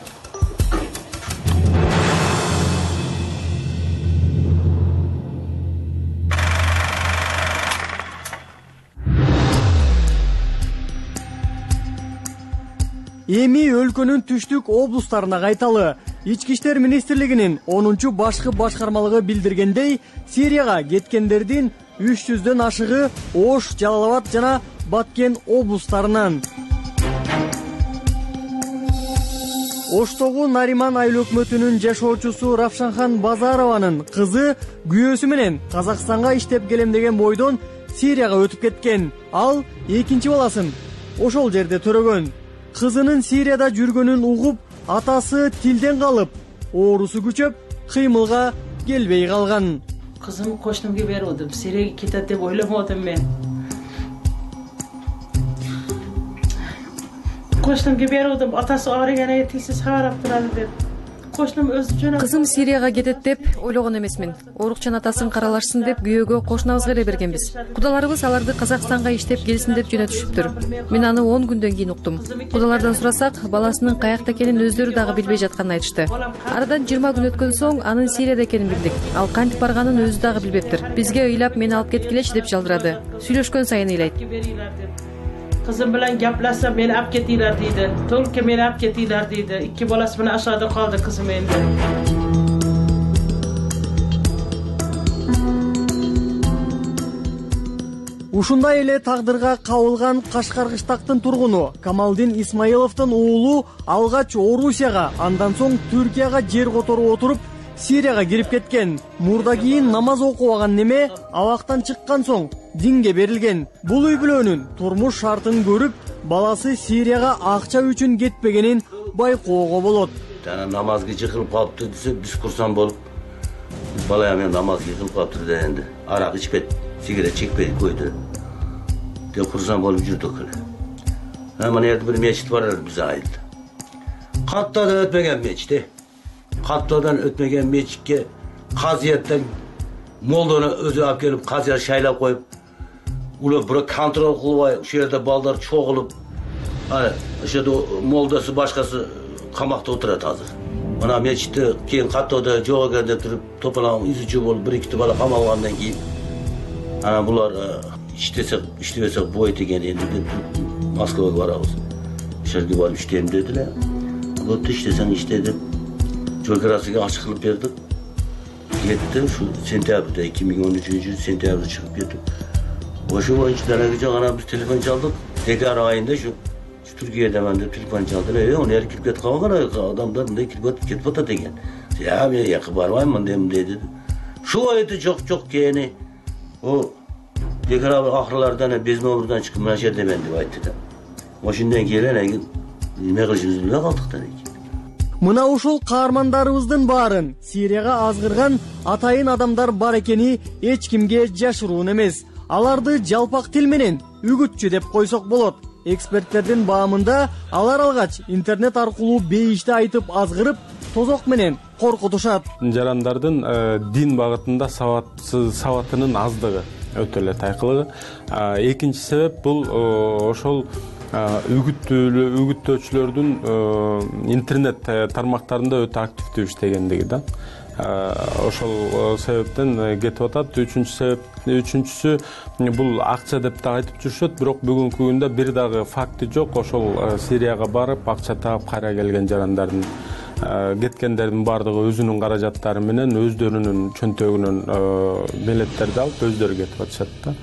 Эми өлкөнүн түштүк облустарына кайталы. Ички иштер министрлигинин онунчу башкы башкармалыгы билдиргендей, Сирияга кеткендердин үч жүздөн ашыгы Ош, Жалал-Абад жана Баткен облустарынан. Оштогу Нариман айыл өкмөтүнүн жашоочусу Равшанхан Базарованын кызы күйөөсү менен Казакстанга иштеп келем деген бойдон Сирияга өтүп кеткен. Ал экинчи баласын ошол жерде төрөгөн. Кызынын Сирияда жүргөнүн угуп, атасы тилден калып, оорусу күчөп, кыймылга келбей калган. Kızımı koştumga berdim. Sirege ketet dep oylamadım men. Koştumga berdim. Atası ağrıgana tilsiz harap turadi dep. Кызым Сирияга кетет деп ойлогон эмесмин. Орукчан атасын каралашсын деп күйөөгө кошунабызга эле бергенбиз. Кудаларыбыз аларды Казакстанга иштеп келсин деп жөнөтүшүптүр. Мен аны он күндөн кийин уктум. Кудалардан сурасак, баласынын каякта экенин өздөрү дагы билбей жатканын айтышты. Арадан жыйырма күн өткөн соң анын Сирияда экенин билдик. Ал кантип барганын өзү дагы билбептир. Бизге ыйлап мени алып кеткилечи деп жалдырады. Сүйлөшкөн сайын ыйлайт. Kızım bilen gaplashsam meni olib ketinglar deydi. To'lka meni olib ketinglar deydi. Ikki bolasi bilan aşağıda qoldi kızım endi. Ушундай эле тагдырга кабылган Кашкаркычтактын тургуну Камалдин Исмаиловдун уулу алгач Орусияга, андан соң Түркияга жер которуп отуруп Сирияга кирип кеткен. Мурда кийин намаз окубаган неме абактан чыккан соң динге берилген. Бул үй бүлөнүн турмуш шартын көрүп, баласы Сирияга акча үчүн кетпегенин байкоого болот. Жана намазга жыгылып калыптыр десе, биз курсан болуп, бала мен намазга жыгылып калыптыр дегенде, арак ичпейт, сигарет чекпейт көйдө. Деп курсан болуп жүрдүк эле. Мына жерде бир мечит бар эле бизге айылда. Каттадан өтпеген мечит. Каттадан өтмеген мечитке казияттан молданы өзү алып келип, казия шайлап коюп, улар бирок контрол кылбай, ушул жерде балдар чогулуп, ана ошодо молдасы башкасы камакта отурат азыр. Мына мечитте кийин каттоодо жок экен деп туруп, топалаң изучу болуп, бир-эки бала камалгандан кийин ана булар иштесек, иштебесек бойт экен энди деп Москвага барабыз. Ошол жерге барып иштейм дедилер. Вот иштесең иште деп жолкарасыга ачык кылып бердик. Кетти, şu sentyabrda iki bin on üçüncü yıl sentyabrda çıkıp ketip. Oşu boyunca daragice gana biz telefon çaldık. Dekar ayında şu, şu Türkiye'de ben de telefon çaldılar. E onu her kirip ketip kalkan adamlar da kirip ketip ata degen. Ya ben yakı barmayım dem dedi. Şu ayeti çok çok keyini. O dekar abi ahırlardan bezme buradan çıkıp manaşerde ben de ayette de. Oşundan gelen ne kılışımız bile kaldık da ne ki. Мына ушул каармандарыбыздын баарын Сирияга азгырган атайын адамдар бар экени эч кимге жашыруун эмес. Аларды жалпак тил менен үгүтчү деп койсок болот. Эксперттердин баамында алар алгач интернет аркылуу бейишти айтып азгырып, тозок менен коркутушат. Жарандардын дин багытында сабатынын аздыгы өтө эле тайкылыгы. Экинчи себеп бул ошол үгүттөөчүлөрдүн интернет тармактарында өтө активдүү иштегендиги да. Ошол себептен кетип атат. Үчүнчү себеп, үчүнчүсү бул акча деп да айтып жүрүшөт, бирок бүгүнкү күндө бир дагы факти жок. Ошол Сирияга барып акча таап кайра келген жарандардын кеткендердин бардыгы өзүнүн каражаттары менен өздөрүнүн чөнтөгүнөн билеттерди алып өздөрү кетип атышат да.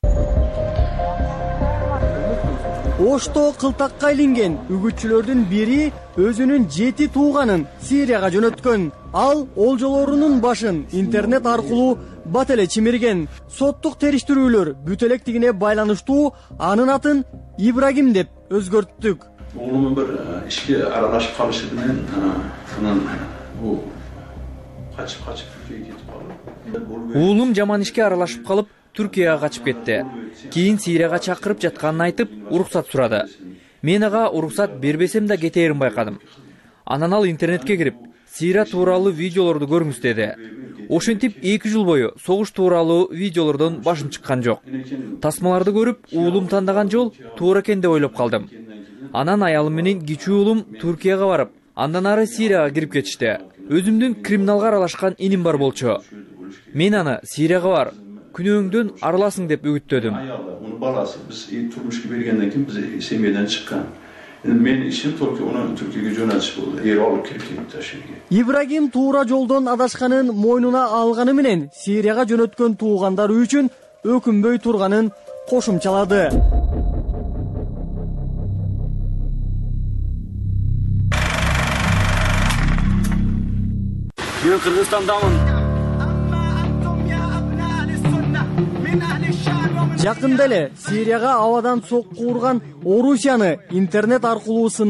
Ошто кылтакка илинген үгүтчүлөрдүн бири өзүнүн жети тууганын Сирияга жөнөткөн. Ал олжолорунун башын интернет аркылуу бат эле чимирген. Соттук териштирүүлөр бүт электигине байланыштуу анын атын Ибрагим деп өзгөрттүк. Oğlumun bir işe aralaşıp kalışı bilen bunun bu kaçıp kaçıp Türkiye'ye gidip alır. Уулум жаман ишке аралашып калып, Түркияга качып кетти. Кийин Сирияга чакырып жатканын айтып, уруксат сурады. Мен ага уруксат бербесем да кетээрин байкадым. Анан ал интернетке кирип, Сирия тууралуу видеолорду көрүңүз деди. Ошентип эки жыл бою согуш тууралуу видеолордон башым чыккан жок. Тасмаларды көрүп, уулум тандаган жол туура экен деп ойлоп калдым. Анан аялым менен кичүү уулум Түркияга барып, андан ары Сирияга кирип кетишти. Өзүмдүн криминалга аралашкан иним бар болчу. Мен аны Сирияга бар, күнөөңдөн арыласың деп үгүттөдүм. Onun balası biz turmuş gibi bergenden kim biz semiyeden çıkan. Men işim Türkiye onu Türkiye'ye жөнөтүш болду. Эр алып кирип кетти ошерге. Ибрагим туура жолдон адашканын мойнуна алганы менен Сирияга жөнөткөн туугандары үчүн өкүнбөй турганын кошумчалады. Мен Кыргызстандамын. Жакында эле Сирияга абадан сокку урган Орусияны интернет аркылуу сындап,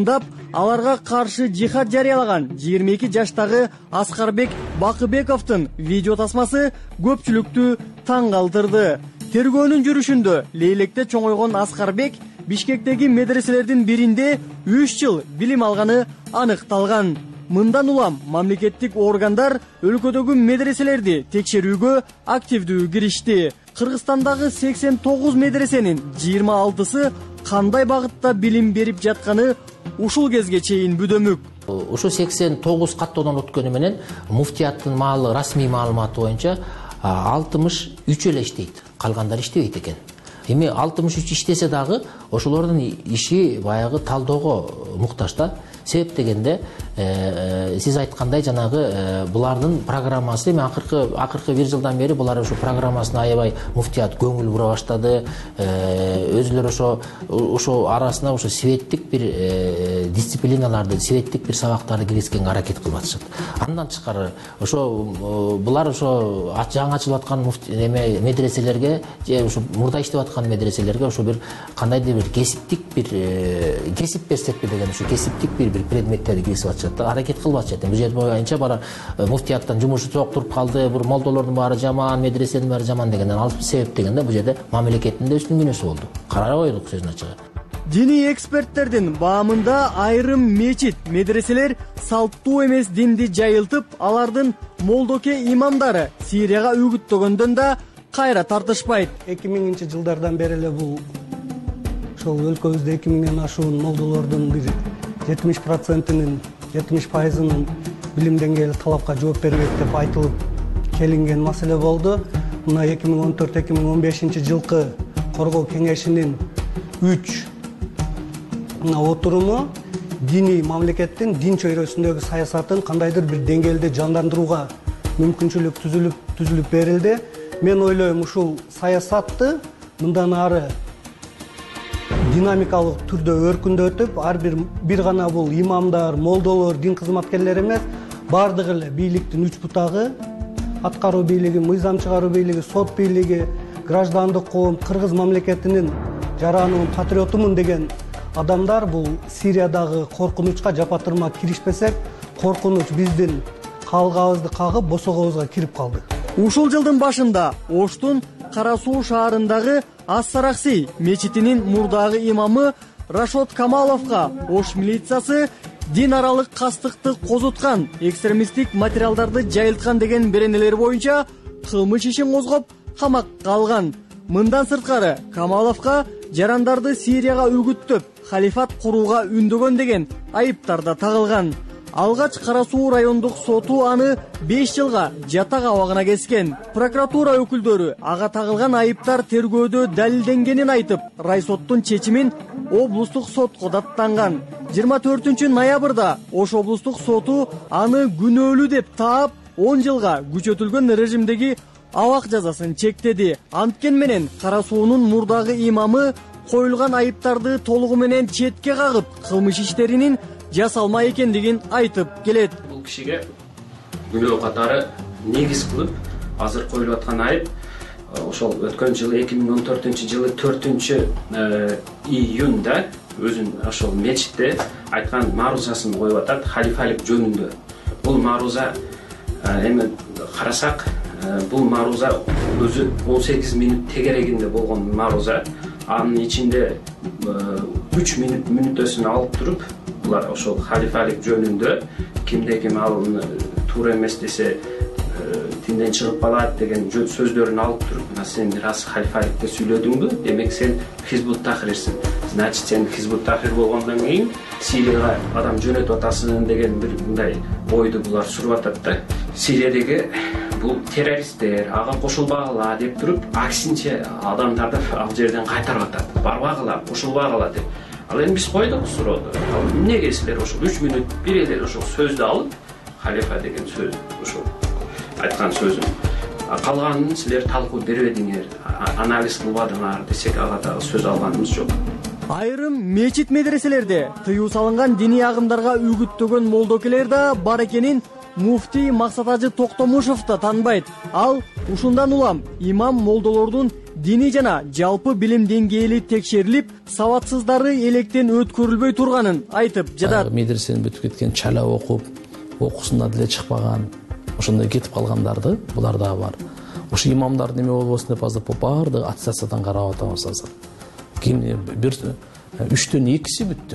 аларга каршы жихад жарыялаган жыйырма эки жаштагы Аскарбек Бакыбековдун видео тасмасы көпчүлүктү таң калтырды. Тергөөнүн жүрүшүндө Лейлекте чоңойгон Аскарбек Бишкектеги медреселердин биринде үч жыл билим алганы аныкталган. Мындан улам мамлекеттик органдар өлкөдөгү медреселерди текшерүүгө активдүү киришти. Кыргызстандагы сексен тогуз медресенин жыйырма алтысы кандай багытта билим берип жатканы ушул кезге чейин бүдөмүк. Ушу сексен тогуз каттоодон өткөнү менен муфтияттын маалы расмий маалыматы боюнча алтымыш үч эле иштейт, калгандары иштебейт экен. Эми алтымыш үч иштесе дагы ошолордун иши баягы талоого муктаж да. Себеп дегенде сиз айткандай жанагы булардын программасы эми акыркы акыркы бир жылдан бери булар ошо программасына аябай муфтият көңүл бура баштады. Өзүлөр ошо ошо арасына ошо светтик бир дисциплиналарды, светтик бир сабактарды киргизгенге аракет кылып атышат. Андан тышкары ошо булар ошо жаңы ачылып аткан эме медреселерге же ошо мурда иштеп аткан медреселерге ошо бир кандайдыр бир кесиптик бир кесип берсекпи деген ошо кесиптик бир бир предметтерди киргизип атышат да, аракет кылып атышат. Бул жер боюнча бара муфтияттан жумушу чок туруп калды, бул молдолордун баары жаман, медресенин баары жаман дегенден алып себеп дегенде бул жерде мамлекеттин да үстүн күнөөсү болду. Карара койдук сөзүн ачыгы. Диний эксперттердин баамында айрым мечит, медреселер салттуу эмес динди жайылтып, алардын молдоке имамдары Сирияга үгүттөгөндөн да кайра тартышпайт. эки миңинчи жылдардан бери эле бул ошол өлкөбүздө эки миңден ашуун молдолордун бир жетимиш процентинин жетимиш пайызынын билим деңгээли талапка жооп бербейт деп айтылып келинген маселе болду. Мына эки миң он төрт эки миң он бешинчи жылкы коргоо кеңешинин үч отуруму диний мамлекеттин дин чөйрөсүндөгү саясатын кандайдыр бир деңгээлде жандандырууга мүмкүнчүлүк түзүлүп түзүлүп берилди. Мен ойлойм ушул саясатты мындан ары динамикалык түрдө өркүндөтүп, ар бир бир гана бул имамдар, молдолор, дин кызматкерлери эмес, бардыгы эле бийликтин үч бутагы, аткаруу бийлиги, мыйзам чыгаруу бийлиги, сот бийлиги, граждандык коом, кыргыз мамлекетинин жаранымын, патриотумун деген адамдар бул Сириядагы коркунучка жапатырма киришпесек, коркунуч биздин калгабызды кагып, босогобузга кирип калды. Ушул жылдын башында Оштун Кара Суу шаарындагы Ас-Саракси мечитинин мурдагы имамы Рашод Камаловго Ош милициясы дин аралык кастыкты козуткан, экстремисттик материалдарды жайылткан деген беренелер боюнча кылмыш ишин козгоп камакка алган. Мындан сырткары Камаловго жарандарды Сирияга үгүттөп, халифат курууга үндөгөн деген айыптар да тагылган. Алгач Кара Суу райондук соту аны беш жылга жатак абагына кескен. Прокуратура өкүлдөрү ага тагылган айыптар тергөөдө далилденгенин айтып, райсоттун чечимин облустук сотко даттанган. жыйырма төртүнчү ноябрда Ош облустук соту аны күнөөлүү деп таап, он жылга күчөтүлгөн режимдеги абак жазасын чектеди. Анткени менен Кара Суунун мурдагы имамы коюлган айыптарды толугу менен четке кагып, кылмыш иштеринин жасалмай экендигин айтып келет. Бул кишиге күнөө катары негиз кылып азыр коюлуп аткан айып ошол өткөн жылы эки миң он төртүнчү жылы төртүнчү июнда өзүн ошол мечитте айткан маарузасын коюп атат халифалык жөнүндө. Бул мааруза эми карасак, бул мааруза өзү он сегиз минут тегерегинде болгон мааруза. Анын ичинде үч минут мүнөтөсүн алып туруп, булар ошол халифалык жөнүндө кимде ким ал туура эмес десе тинден чыгып калат деген сөздөрүн алып туруп, сен рас халифалыкты сүйлөдүңбү? Демек сен Хизбут Тахрирсиң. Значит, сен Хизбут Тахрир болгондон кийин Сирияга адам жөнөтүп атасың деген бир мындай ойду булар сүрүп атат да. Сириядагы бул террористтер ага кошулбагыла деп туруп, аксинче адамдарды ал жерден кайтарып атат. Барбагыла, кошулбагыла деп. Ал эми биз койдук сурооду. Эмнеге силер ошол үч минут бир эле ошол сөздү алып, халифа деген сөз ошол айткан сөзүн калганын силер талкуу бербедиңер, анализ кылбадыңар десек, ага дагы сөз алганыбыз жок. Айрым мечит медреселерде тыюу салынган диний агымдарга үгүттөгөн молдокелер да бар экенин муфтий Максат Ажы Токтомушев да танбайт. Ал ушундан улам имам молдолордун диний жана жалпы билим деңгээли текшерилип, сабатсыздары электен өткөрүлбөй турганын айтып жатат. Медресени бүтүп кеткен, чала окуп, окуусунда деле чыкпаган, ошондой кетип калгандарды, булар дагы бар. Ошо имамдар неме болбосун деп азыр баардыгы аттестациядан карап атабыз азыр. Кийин бир үчтөн экиси бүттү.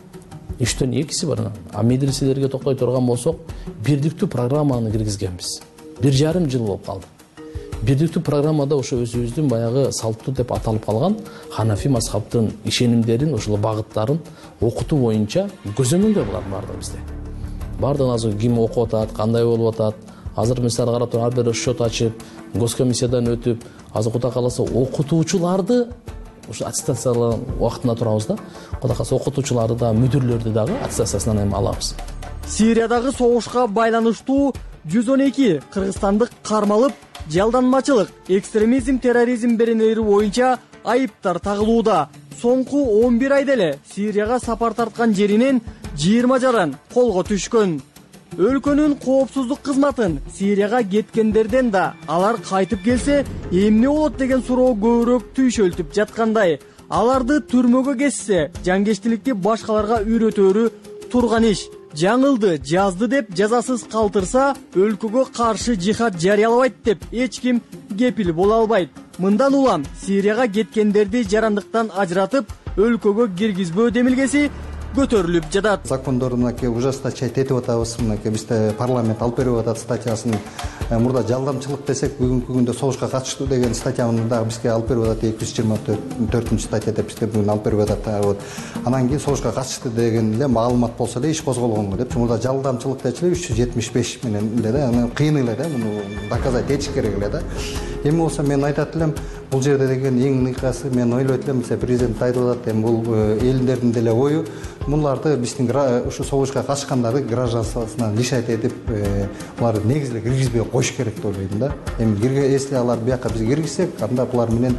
үчтөн экиси бар. А медреселерге токтой турган болсок, бирдиктүү программаны киргизгенбиз. Бир жарым жыл болуп калды. Бирдиктүү программада ошо өзүбүздүн баягы салттуу деп аталып калган Ханафи мазхабтын ишенимдерин, ошол багыттарын окутуу боюнча көзөмөлдөр булар бардыгы бизде. Бардыгын азыр ким окуп атат, кандай болуп атат. Азыр мисалы карап туруп, ар бир счет ачып, госкомиссиядан өтүп, азыр Кудай кааласа окутуучуларды ушу аттестациялан убактында турабыз да. Кудай кааласа окутуучуларды да, мүдүрлөрдү дагы аттестациясынан эми алабыз. Сириядагы согушка байланыштуу жүз он эки кыргызстандык кармалып, жалданмачылык, экстремизм, терроризм беренелери боюнча айыптар тагылууда. Соңку он бир айда эле Сирияга сапар тарткан жеринен жыйырма жаран колго түшкөн. Өлкөнүн коопсуздук кызматын Сирияга кеткендерден да алар кайтып келсе эмне болот деген суроо көбүрөөк түйшөлтүп жаткандай. Аларды түрмөгө кессе, жангештиликти башкаларга үйрөтөрү турган иш. Жаңылды, жазды деп жазасыз калтырса, өлкөгө каршы жихад жарыялабайт деп эч ким кепил боло албайт. Мындан улам Сирияга кеткендерди жарандыктан ажыратып, өлкөгө киргизбөө демилгеси көтөрүлүп жатат. Закондорду мынакей ужесточать этип атабыз. Мынакей бизде парламент алып берип атат статьясын. Мурда жалдамчылык десек, бүгүнкү күндө согушка катыштуу деген статьяны дагы бизге алып берип атат. эки жүз жыйырма төртүнчү статья деп бизге бүгүн алып берип атат. Вот. Анан кийин согушка катышты деген эле маалымат болсо эле иш козголгонго деп. Мурда жалдамчылык дечиле үч жүз жетимиш беш менен эле да, аны кыйын эле да, муну доказать этиш керек эле да. Эми болсо мен айтат элем, бул жерде деген эң ныкасы, мен ойлойт элем, президент айтып атат, эми бул элдердин деле ою, муларды биздин ушу согушка катышкандарды гражданствосунан лишать этип, буларды негизи эле киргизбей коюш керек деп ойлойм да. Эми если алар бияка биз киргизсек, анда булар менен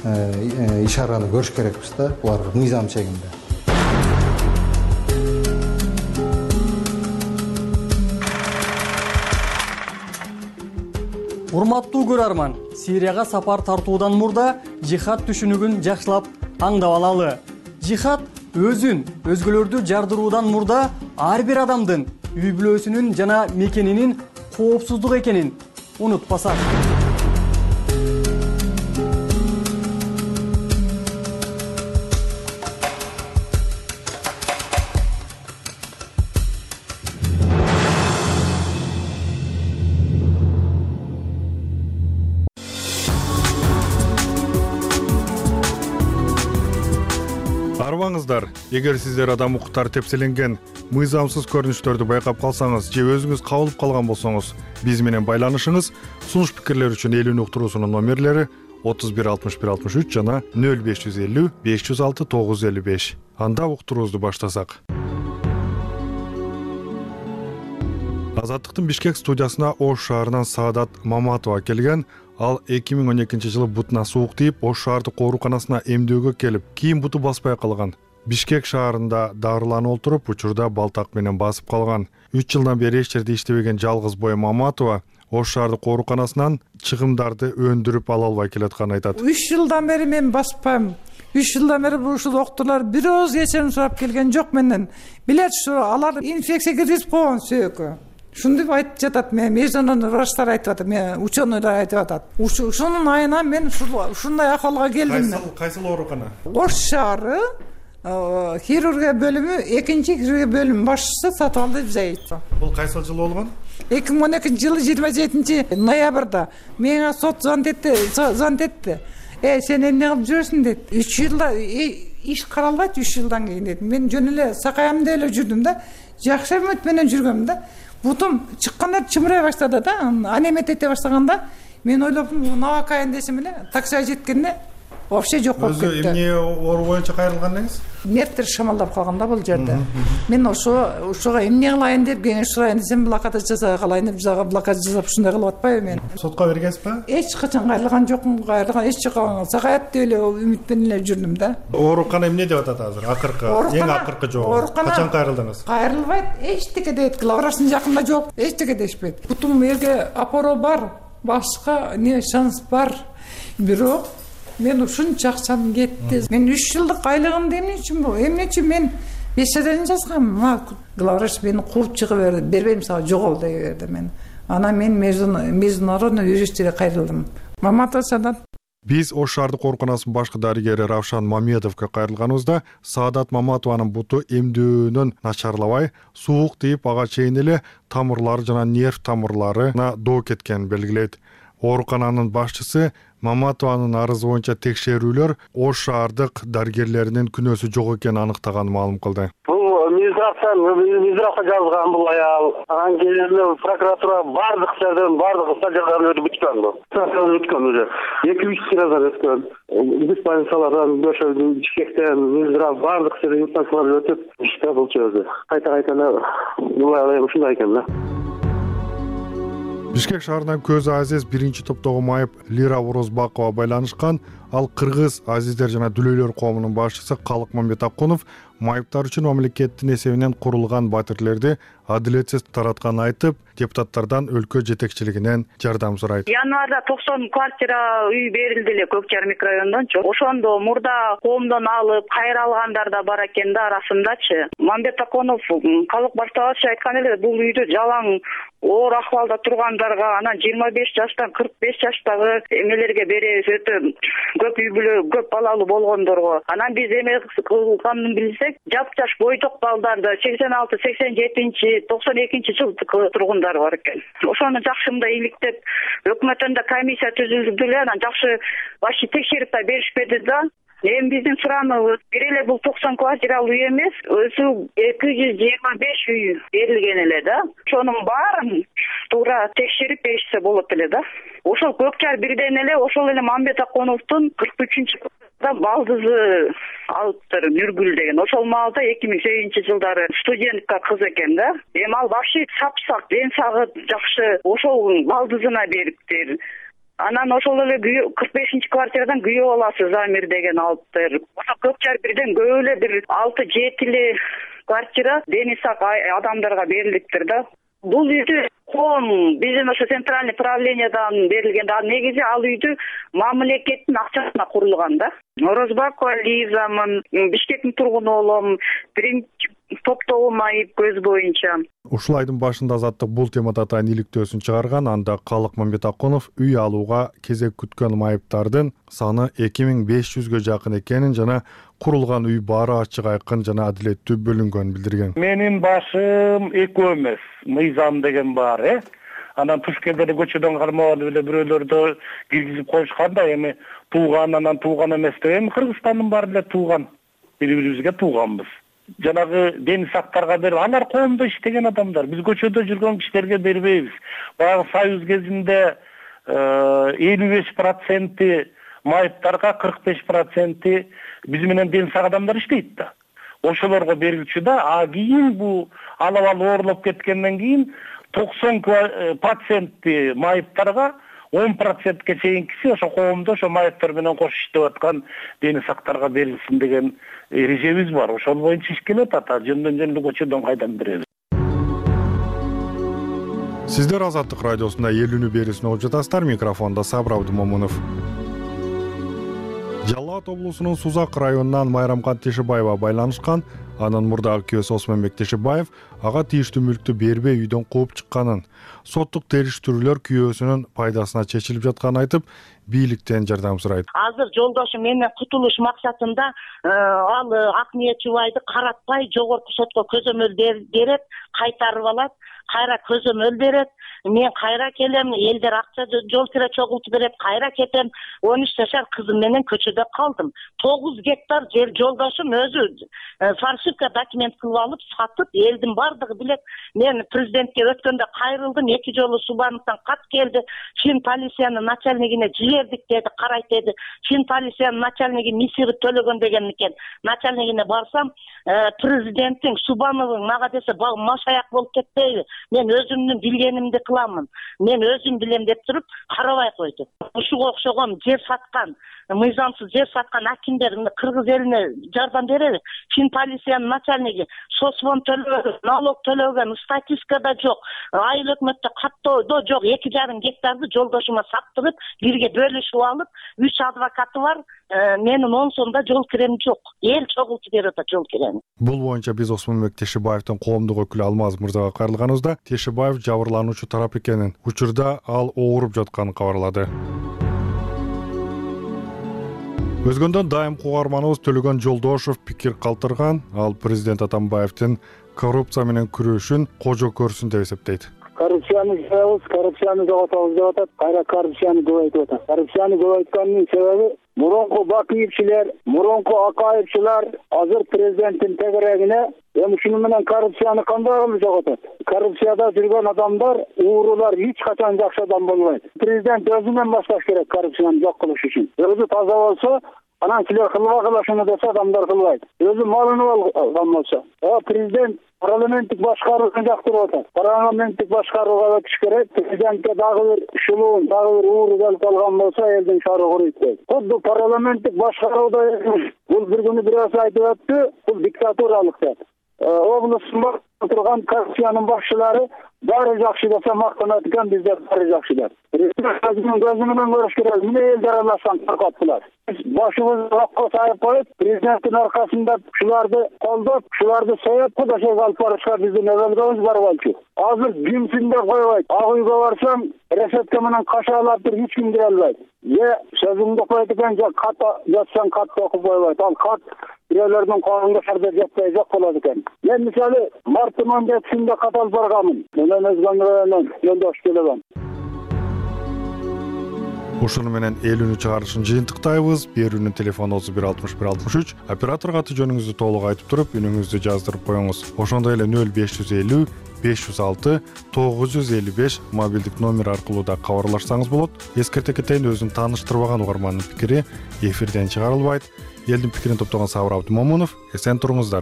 ишараны көрүш керекпиз да, булар мыйзам чегинде. Урматтуу көрөрман, Сирияга сапар тартуудан мурда жихад түшүнүгүн жакшылап аңдап алалы. Жихад өзүн, өзгөлөрдү жардыруудан мурда ар бир адамдын үй бүлөсүнүн жана мекенинин коопсуздук экенин унутпасак. Арбаңыздар, эгер сиздер адам укуктары тепселенген мыйзамсыз көрүнүштөрдү байкап калсаңыз же өзүңүз кабылып калган болсоңуз, биз менен байланышыңыз. Сунуш пикирлер үчүн элүүнү уктуруусунун номерлери отуз бир алтымыш бир алтымыш үч жана нөл беш жүз элүү беш жүз алты тогуз жүз элүү беш. Анда уктуруубузду баштасак. Азаттыктын Бишкек студиясына Ош шаарынан Саадат Маматова келген. Ал эки миң он экинчи жылы бутуна суук тийип, Ош шаардык ооруканасына эмдөөгө келип, кийин буту баспай калган. Бишкек шаарында дарыланып отуруп, учурда балтак менен басып калган. үч жылдан бери эч жерде иштебеген жалгыз бой Маматова Ош шаардык ооруканасынан чыгымдарды өндүрүп ала албай келатканын айтат. үч жылдан бери мен баспайм. үч жылдан бери ушул доктурлар бир ооз кечирим сурап келген жок менден. Билет ушу алар инфекция киргизип койгон сөөккө. Шундый айтып жатат, мен международный врачтар айтып атат, мен ученыйлар айтып атат. Ушунун айынан мен ушундай акыбалга келдим. Кайсыл оорукана? Ош шаары хирургия бөлүмү, экинчи хирургия бөлүмү башчысы Сатыбалды Бизаевич. Бул кайсыл жыл болгон? эки миң он экинчи жылы жыйырма жетинчи ноябрда мага сот звонт этти, звонт этти. Э, сен эмне кылып жүрөсүң дейт. үч жылда иш каралбайт, үч жылдан кийин дейт. Мен жөн эле сакаямда эле жүрдүм да, жакшы үмүт менен жүргөм да. Бутум чыкканда чымырай баштады да, анемет эте баштаганда мен ойлоптум, набакайын десем эле, таксига жеткенде вообще жок болуп кетти. Өзү эмне оору боюнча кайрылгандыңыз? Нервтер шамалдап калганда бул жерде. Мен ошо ушуга эмне кылайын деп кеңеш сурайын десем, блокада жасага калайын деп жага блокада жасап ушундай кылып атпайбы мен. Сотко бергенсизби? Эч качан кайрылган жокмун, кайрылган эч жок. Сакаят деп эле үмүт менен эле жүрдүм да. Оорукана эмне деп атат азыр? Акыркы, эң акыркы жолу. Качан кайрылдыңыз? Кайрылбайт, эчтеке дейт. Лавраштын жакында жок, эчтеке дешпейт. Бутум жерге апору бар, башка не шанс бар. Бирок мен ушунча акчам кетти. Мен үч жылдык айлыгымды эмне үчүн бул? Эмне үчүн мен беш айдан жазгам? Главврач мени кууп чыгып берди. Бербейм сага, жогол дей берди мен. Анан мен международный юристтерге кайрылдым. Маматов Саадат. Биз Ош шаардык ооруканасынын башкы дарыгери Равшан Мамедовго кайрылганыбызда Саадат Маматованын буту эмдөөнөн начарлабай, суук тийип, ага чейин эле тамырлары жана нерв тамырларына доо кеткенин белгилейт. Оорукананын башчысы Маматованын арызы боюнча текшерүүлөр Ош шаардык дарыгерлеринин күнөөсү жок экенин аныктаганын маалым кылды. Минздравтан, Минздравга жазылган бул аял. Анан кийин прокуратура бардык жерден бардык стадиондон өтүп бүткөн бул. Стадион өткөн уже. эки үч раздан өткөн. Биз больницалардан, Бешевден, Бишкектен, Минздрав бардык жерден инстанциялар өтүп, иште бул чөздү. Кайта-кайта бул аял ушундай экен да. Бишкек шаарынан Көз Азиз биринчи топтогу майып Лира Орозбакова байланышкан. Ал кыргыз азиздер жана дүлөйлөр коомунун башчысы Калыкмамбет Акунов майыптар үчүн мамлекеттин эсебинен курулган батирлерди адилетсиз таратканын айтып, депутаттардан өлкө жетекчилигинен жардам сурайт. Январда токсон квартира үй берилди эле Көк Жар микрорайонунчу. Ошондо мурда коомдон алып кайра алгандар да бар экен да арасындачы. Мамбет Акунов калык баштагычы айткан эле, бул үйдө жалаң оор акыбалда тургандарга, анан жыйырма беш жаштан кырк беш жаштагы эмелерге беребиз, өтө көп үй бүлө, көп балалуу болгондорго. Анан биз эме кылганын билсек, жап-жаш бойдок балдарды сексен алты сексен жетинчи токсон экинчи жыл тургундар бар экен. Ошону жакшы мындай иликтеп, өкмөттөн да комиссия түзүлдү эле, анан жакшы башкы текшерип да беришпеди да. Эми биздин сурамыбыз, бир эле бул токсон квартиралуу үй эмес, өзү эки жүз жыйырма беш үй берилген эле да. Ошонун баарын туура текшерип беришсе болот эле да. Ошол Көк Жар бирден эле ошол эле Мамбет Акуновдун кырк үчүнчү балдызы алыптыр, Нургүл деген. Ошол маалда эки миң сегизинчи жылдары студентка кыз экен да. Эми ал вообще сап-сак, ден сагы жакшы, ошол балдызына бериптир. Анан ошол эле кырк бешинчи квартирадан күйөө баласы Замир деген алыптыр. Ошо Көк Жар бирден көп эле бир алты жети эле квартира дени сак адамдарга берилиптир да. Бул үйдү коом биздин ошо центральный правлениядан берилген да. Негизи ал үйдү мамлекеттин акчасына курулган да. Орозбакова Лизамын, Бишкектин тургуну болом, биринчи топтогу майып көз боюнча. Ушул айдын башында Азаттык бул темада атайын иликтөөсүн чыгарган. Анда Калыкмамбет Акунов үй алууга кезек күткөн майыптардын саны эки миң беш жүзгө жакын экенин жана курулган үй баары ачык айкын жана адилеттүү бөлүнгөнүн билдирген. Менин башым экөө эмес, Мыйзам деген бар, э? Анан Тушкелдерди көчөдөн кармап алып эле бирөөлөрдү киргизип коюшкан да, эми тууган анан тууган эмес деп, эми Кыргызстандын баары эле тууган. Бири-бирибизге тууганбыз. Жанагы дени сактарга берип, алар коомдо иштеген адамдар. Биз көчөдө жүргөн кишилерге бербейбиз. Баягы Союз кезинде элүү беш проценти майыптарга, кырк беш проценти биз менен ден сак адамдар иштейт да. Ошолорго берилчү да, а кийин бу алып алып оорлоп кеткенден кийин токсон проценти майыптарга, он процентке чейинкиси ошо коомдо ошо майыптар менен кош иштеп аткан дени сактарга берилсин деген эрежебиз бар. Ошол боюнча иш келет ата, жөндөн-жөндө көчөдөн кайдан беребиз. Сиздер Азаттык радиосунда элүүнү берүүсүн угуп жатасыздар. Микрофондо Сабыр Абдымомунов. Жалал Абад облусунун Сузак районунан Майрамкан Тешебаева байланышкан. Анын мурдагы күйөөсү Осмонбек Тешебаев ага тийиштүү мүлктү бербей үйдөн кууп чыкканын, соттук териштирүүлөр күйөөсүнүн пайдасына чечилип жатканын айтып, бийликтен жардам сурайт. Азыр жолдошум менен кутулуш максатында ал Акниет Жубайды каратпай жогорку сотко көзөмөл берет, кайтарып алат, кайра көзөмөл берет. Мен кайра келем, элдер акча жол кире чогултуп берет, кайра кетем. он үч жашар кызым менен көчөдө калдым. тогуз гектар жер жолдошум өзү фальшивка документ кылып алып сатып, элдин бардыгы билет. Мен президентке өткөндө кайрылдым, эки жолу Субановтан кат келди. Фин полициянын начальнигине жибердик деди, карайт деди. Фин полициянын начальниги мисири төлөгөн деген экен. Начальнигине барсам, президенттин Субановдун мага десе, машаяк болуп кетпейби? Мен өзүмдүн билгенимди кыламын, мен өзүм билем деп туруп карабай койду. Ушуга окшогон жер саткан, мыйзамсыз жер саткан акимдер кыргыз элине жардам берели. Финполициянын начальниги соцфонд төлөбөгөн, налог төлөбөгөн, статистикада жок, айыл өкмөттө каттоодо жок. эки жарым гектарды жолдошума саттырып, бирге бөлүшүп алып, үч адвокаты бар. Менин он сомдо жол кирем жок. Эл чогултуп берип атат жол кирени. Бул боюнча биз Осмонбек Тешебаевдин коомдук өкүлү Алмаз Мырзага кайрылганыбызда Тешебаев жабырлануучу тарап экенин, учурда ал ооруп жатканын кабарлады. Өзгөндөн дайым кугарманыбыз Төлөгөн Жолдошов пикир калтырган, ал президент Атамбаевдин коррупция менен күрөшүн кожо көрсүн деп эсептейт. Коррупцияны жабыз, коррупцияны жоготобуз деп атат, кайра коррупцияны көбөйтүп атат. Коррупцияны көбөйткөнүнүн себеби мурунку Бакиевчилер, мурунку Акаевчилар азыр президенттин тегерегине эми ушуну менен коррупцияны кандай кылып жоготот? Коррупцияда жүргөн адамдар, уурулар эч качан жакшы адам болбойт. Президент өзүнөн башташ керек коррупцияны жок кылыш үчүн. Өзү таза болсо, анан силер кылбагыла ушуну десе адамдар кылбайт. Өзү малынып алган болсо, президент парламенттик башкарууну жактырып атат. Парламенттик башкарууга өтүш керек. Президентке дагы бир шулуун, дагы бир ууру келип калган болсо, элдин шары курuyт. Кудду парламенттик башкарууда бул бир күнү бирөөсү айтып өттү, бул диктатуралык деп. Облустун турган коррупциянын башчылары баары жакшы десе мактанат экен, биздер баары жакшы деп. Президенттин көзү менен көрүш керек. Эмне элдер аралашкан коркуптулар. Башыбызды окко сайып коюп, президенттин аркасында ушуларды колдоп, ушуларды союп, кудашеге алып барышка биздин өбөлгөбүз бар болчу. Азыр кимсиң деп койбойт. Ак үйгө барсам, решетка менен кашалап бир эч ким кире албайт. Е, сөзүңдү койт экен, же кат жазсаң кат окуп койбойт. Ал кат бирөөлөрдүн колунда шарда жетпей жок болот экен. Мен мисалы марттын он жетисинде кат алып барганмын. Менен өзгөн менен Жолдош келебем. Ушуну менен элүүнү чыгарышын жыйынтыктайбыз. Берүүнүн телефону отуз бир алтымыш бир алтымыш үч. Операторго аты жөнүңүздү толук айтып туруп, үнүңүздү жаздырып коюңуз. Ошондой эле нөл беш жүз элүү беш жүз алты тогуз жүз элүү беш мобилдик номер аркылуу да кабарлашсаңыз болот. Эскерте кетейин, өзүн тааныштырбаган угармандын пикири эфирден чыгарылбайт. Элдин пикирин топтогон Сабыр Абдымомунов, эсен туруңуздар.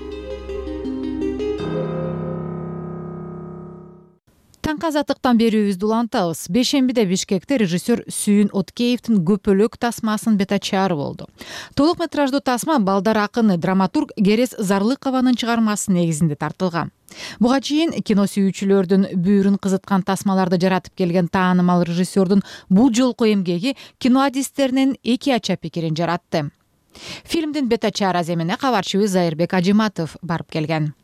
Таңкы азаттыктан берүүбүздү улантабыз. Бешембиде Бишкекте режиссер Сүйүн Откеевдин көпөлөк тасмасынын бетачары болду. Толук метраждуу тасма балдар акыны драматург Керес Зарлыкованын чыгармасы негизинде тартылган. Буга чейин кино сүйүүчүлөрдүн бүйүрүн кызыткан тасмаларды жаратып келген таанымал режиссердун бул жолку эмгеги кино адистеринин эки ача пикирин жаратты. Фильмдин бетачары аземине кабарчыбыз Зайырбек Ажиматов барып келген.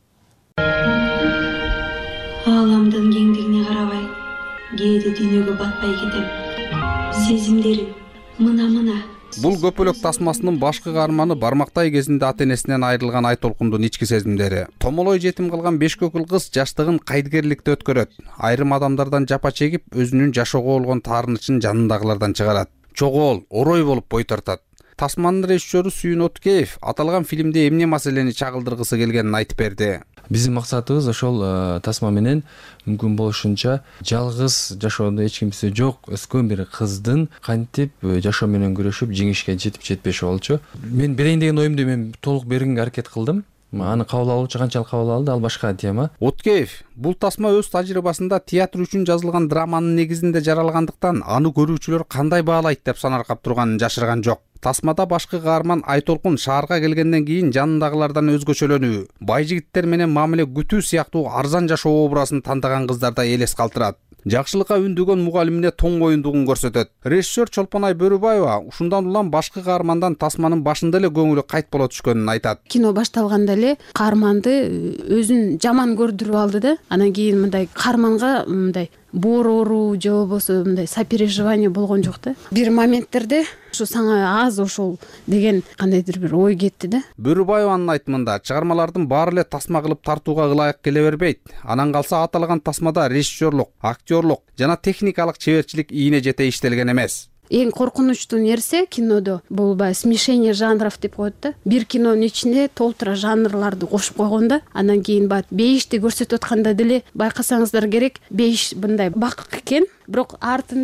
Ааламдын кеңдигине карабай, кээде дүйнөгө батпай кетем. Сезимдерим мына-мына. Бул көпөлөк тасмасынын башкы каарманы бармактай кезинде ата энесинен айрылган Айтолкундун ички сезимдери. Томолой жетим калган беш көкүл кыз жаштыгын кайдыгерликте өткөрөт. Айрым адамдардан жапа чегип, өзүнүн жашоого болгон таарынычын жанындагылардан чыгарат. Чогол, орой болуп бой тартат. Тасманын режиссеру Сүйүн Откеев аталган фильмде эмне маселени чагылдыргысы келгенин айтып берди. Биздин максатыбыз ошол тасма менен мүмкүн болушунча жалгыз жашоодо эч кимиси жок өскөн бир кыздын кантип жашоо менен күрөшүп жеңишке жетип жетпеши болчу. Мен берейин деген оюмду мен толук бергенге аракет кылдым. Аны кабыл алуучу канчалык кабыл алды, ал башка тема. Откеев бул тасма өз тажрыйбасында театр үчүн жазылган драманын негизинде жаралгандыктан аны көрүүчүлөр кандай баалайт деп санаркап турганын жашырган жок. Тасмада башкы каарман Айтолкун шаарга келгенден кийин жанындагылардан өзгөчөлөнүү, бай жигиттер менен мамиле күтүү сыяктуу арзан жашоо образын тандаган кыздарда элес калтырат. Жакшылыкка үндөгөн мугалимине тоң боюндугун көрсөтөт. Режиссер Чолпонай Бөрүбаева ушундан улам башкы каармандан тасманын башында эле көңүлү кайт боло түшкөнүн айтат. Кино башталганда эле каарманды өзүн жаман көрдүрүп алды да. Анан кийин мындай каарманга мындай боору же болбосо мындай сопереживание болгон жок да. Бир моменттерде ушу сага аз ошол деген кандайдыр бир ой кетти да. Бөрүбаеванын айтымында чыгармалардын баары эле тасма кылып тартууга ылайык келе бербейт. Анан калса аталган тасмада режиссерлук, актерлук жана техникалык чеберчилик ийине жете иштелген эмес. Эң коркунучтуу нерсе кинодо бул баягы смешение жанров деп коет да. Бир кинонун ичине толтура жанрларды кошуп койгонда, анан кийин баягы бейишти көрсөтүп атканда деле байкасаңыздар керек, бейиш мындай бакык экен, бирок артында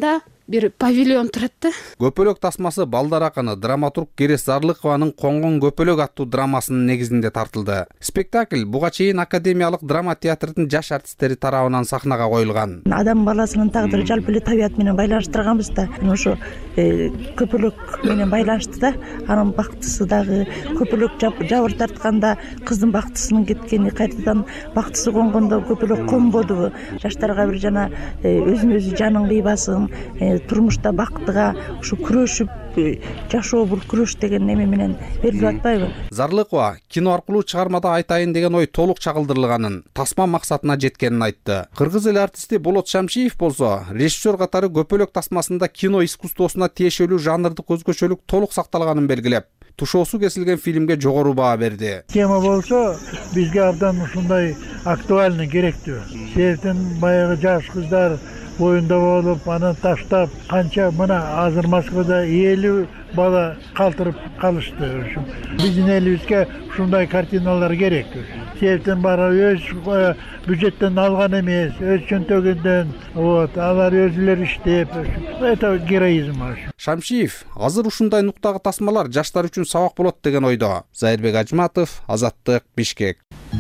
бир павильон турат да. Көпөлөк тасмасы балдар акыны драматург Керес Зарлыкованын Коңгон көпөлөк аттуу драмасынын негизинде тартылды. Спектакль буга чейин Академиялык драма театрынын жаш артисттери тарабынан сахнага коюлган. Адам баласынын тагдыры жалпы эле табият менен байланыштырганбыз да. Ошо көпөлөк менен байланыштı да. Анын бактысы дагы көпөлөк жабыр тартканда кыздын бактысынын кеткени, кайтадан бактысы конгондо көпөлөк конбодубу. Жаштарга бир жана өзүн өзү жанын кыйбасын, турмушта бактыга ушу күрөшүп жашоо бул күрөш деген неме менен берилип атпайбы? Зарлыкова кино аркылуу чыгармада айтайын деген ой толук чагылдырылганын, тасма максатына жеткенин айтты. Кыргыз эл артисти Болот Шамшиев болсо, режиссер катары көпөлөк тасмасында кино искусствосуна тиешелүү жанрдык өзгөчөлүк толук сакталганын белгилеп, тушоосу кесилген фильмге жогору баа берди. Тема болсо, бизге абдан ушундай актуальный керектүү. Себептен баягы жаш кыздар боюнда болуп, анан таштап, канча мына азыр Москвада элүү бала калтырып калышты. Биздин элибизге ушундай картиналар керек. Себептен бара өз бюджеттен алган эмес, өз чөнтөгүндөн, вот, алар өзүлөр иштеп, это героизм. Шамшиев азыр ушундай нуктагы тасмалар жаштар үчүн сабак болот деген ойдо. Зайырбек Ажматов, Азаттык, Бишкек.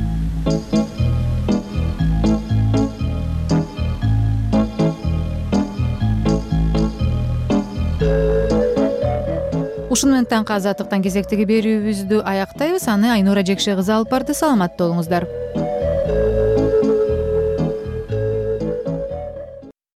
Ушун менен таңкы Азаттыктан кезектеги берүүбүздү аяктайбыз. Аны Айнура Жекше кызы алып барды. Саламатта болуңуздар.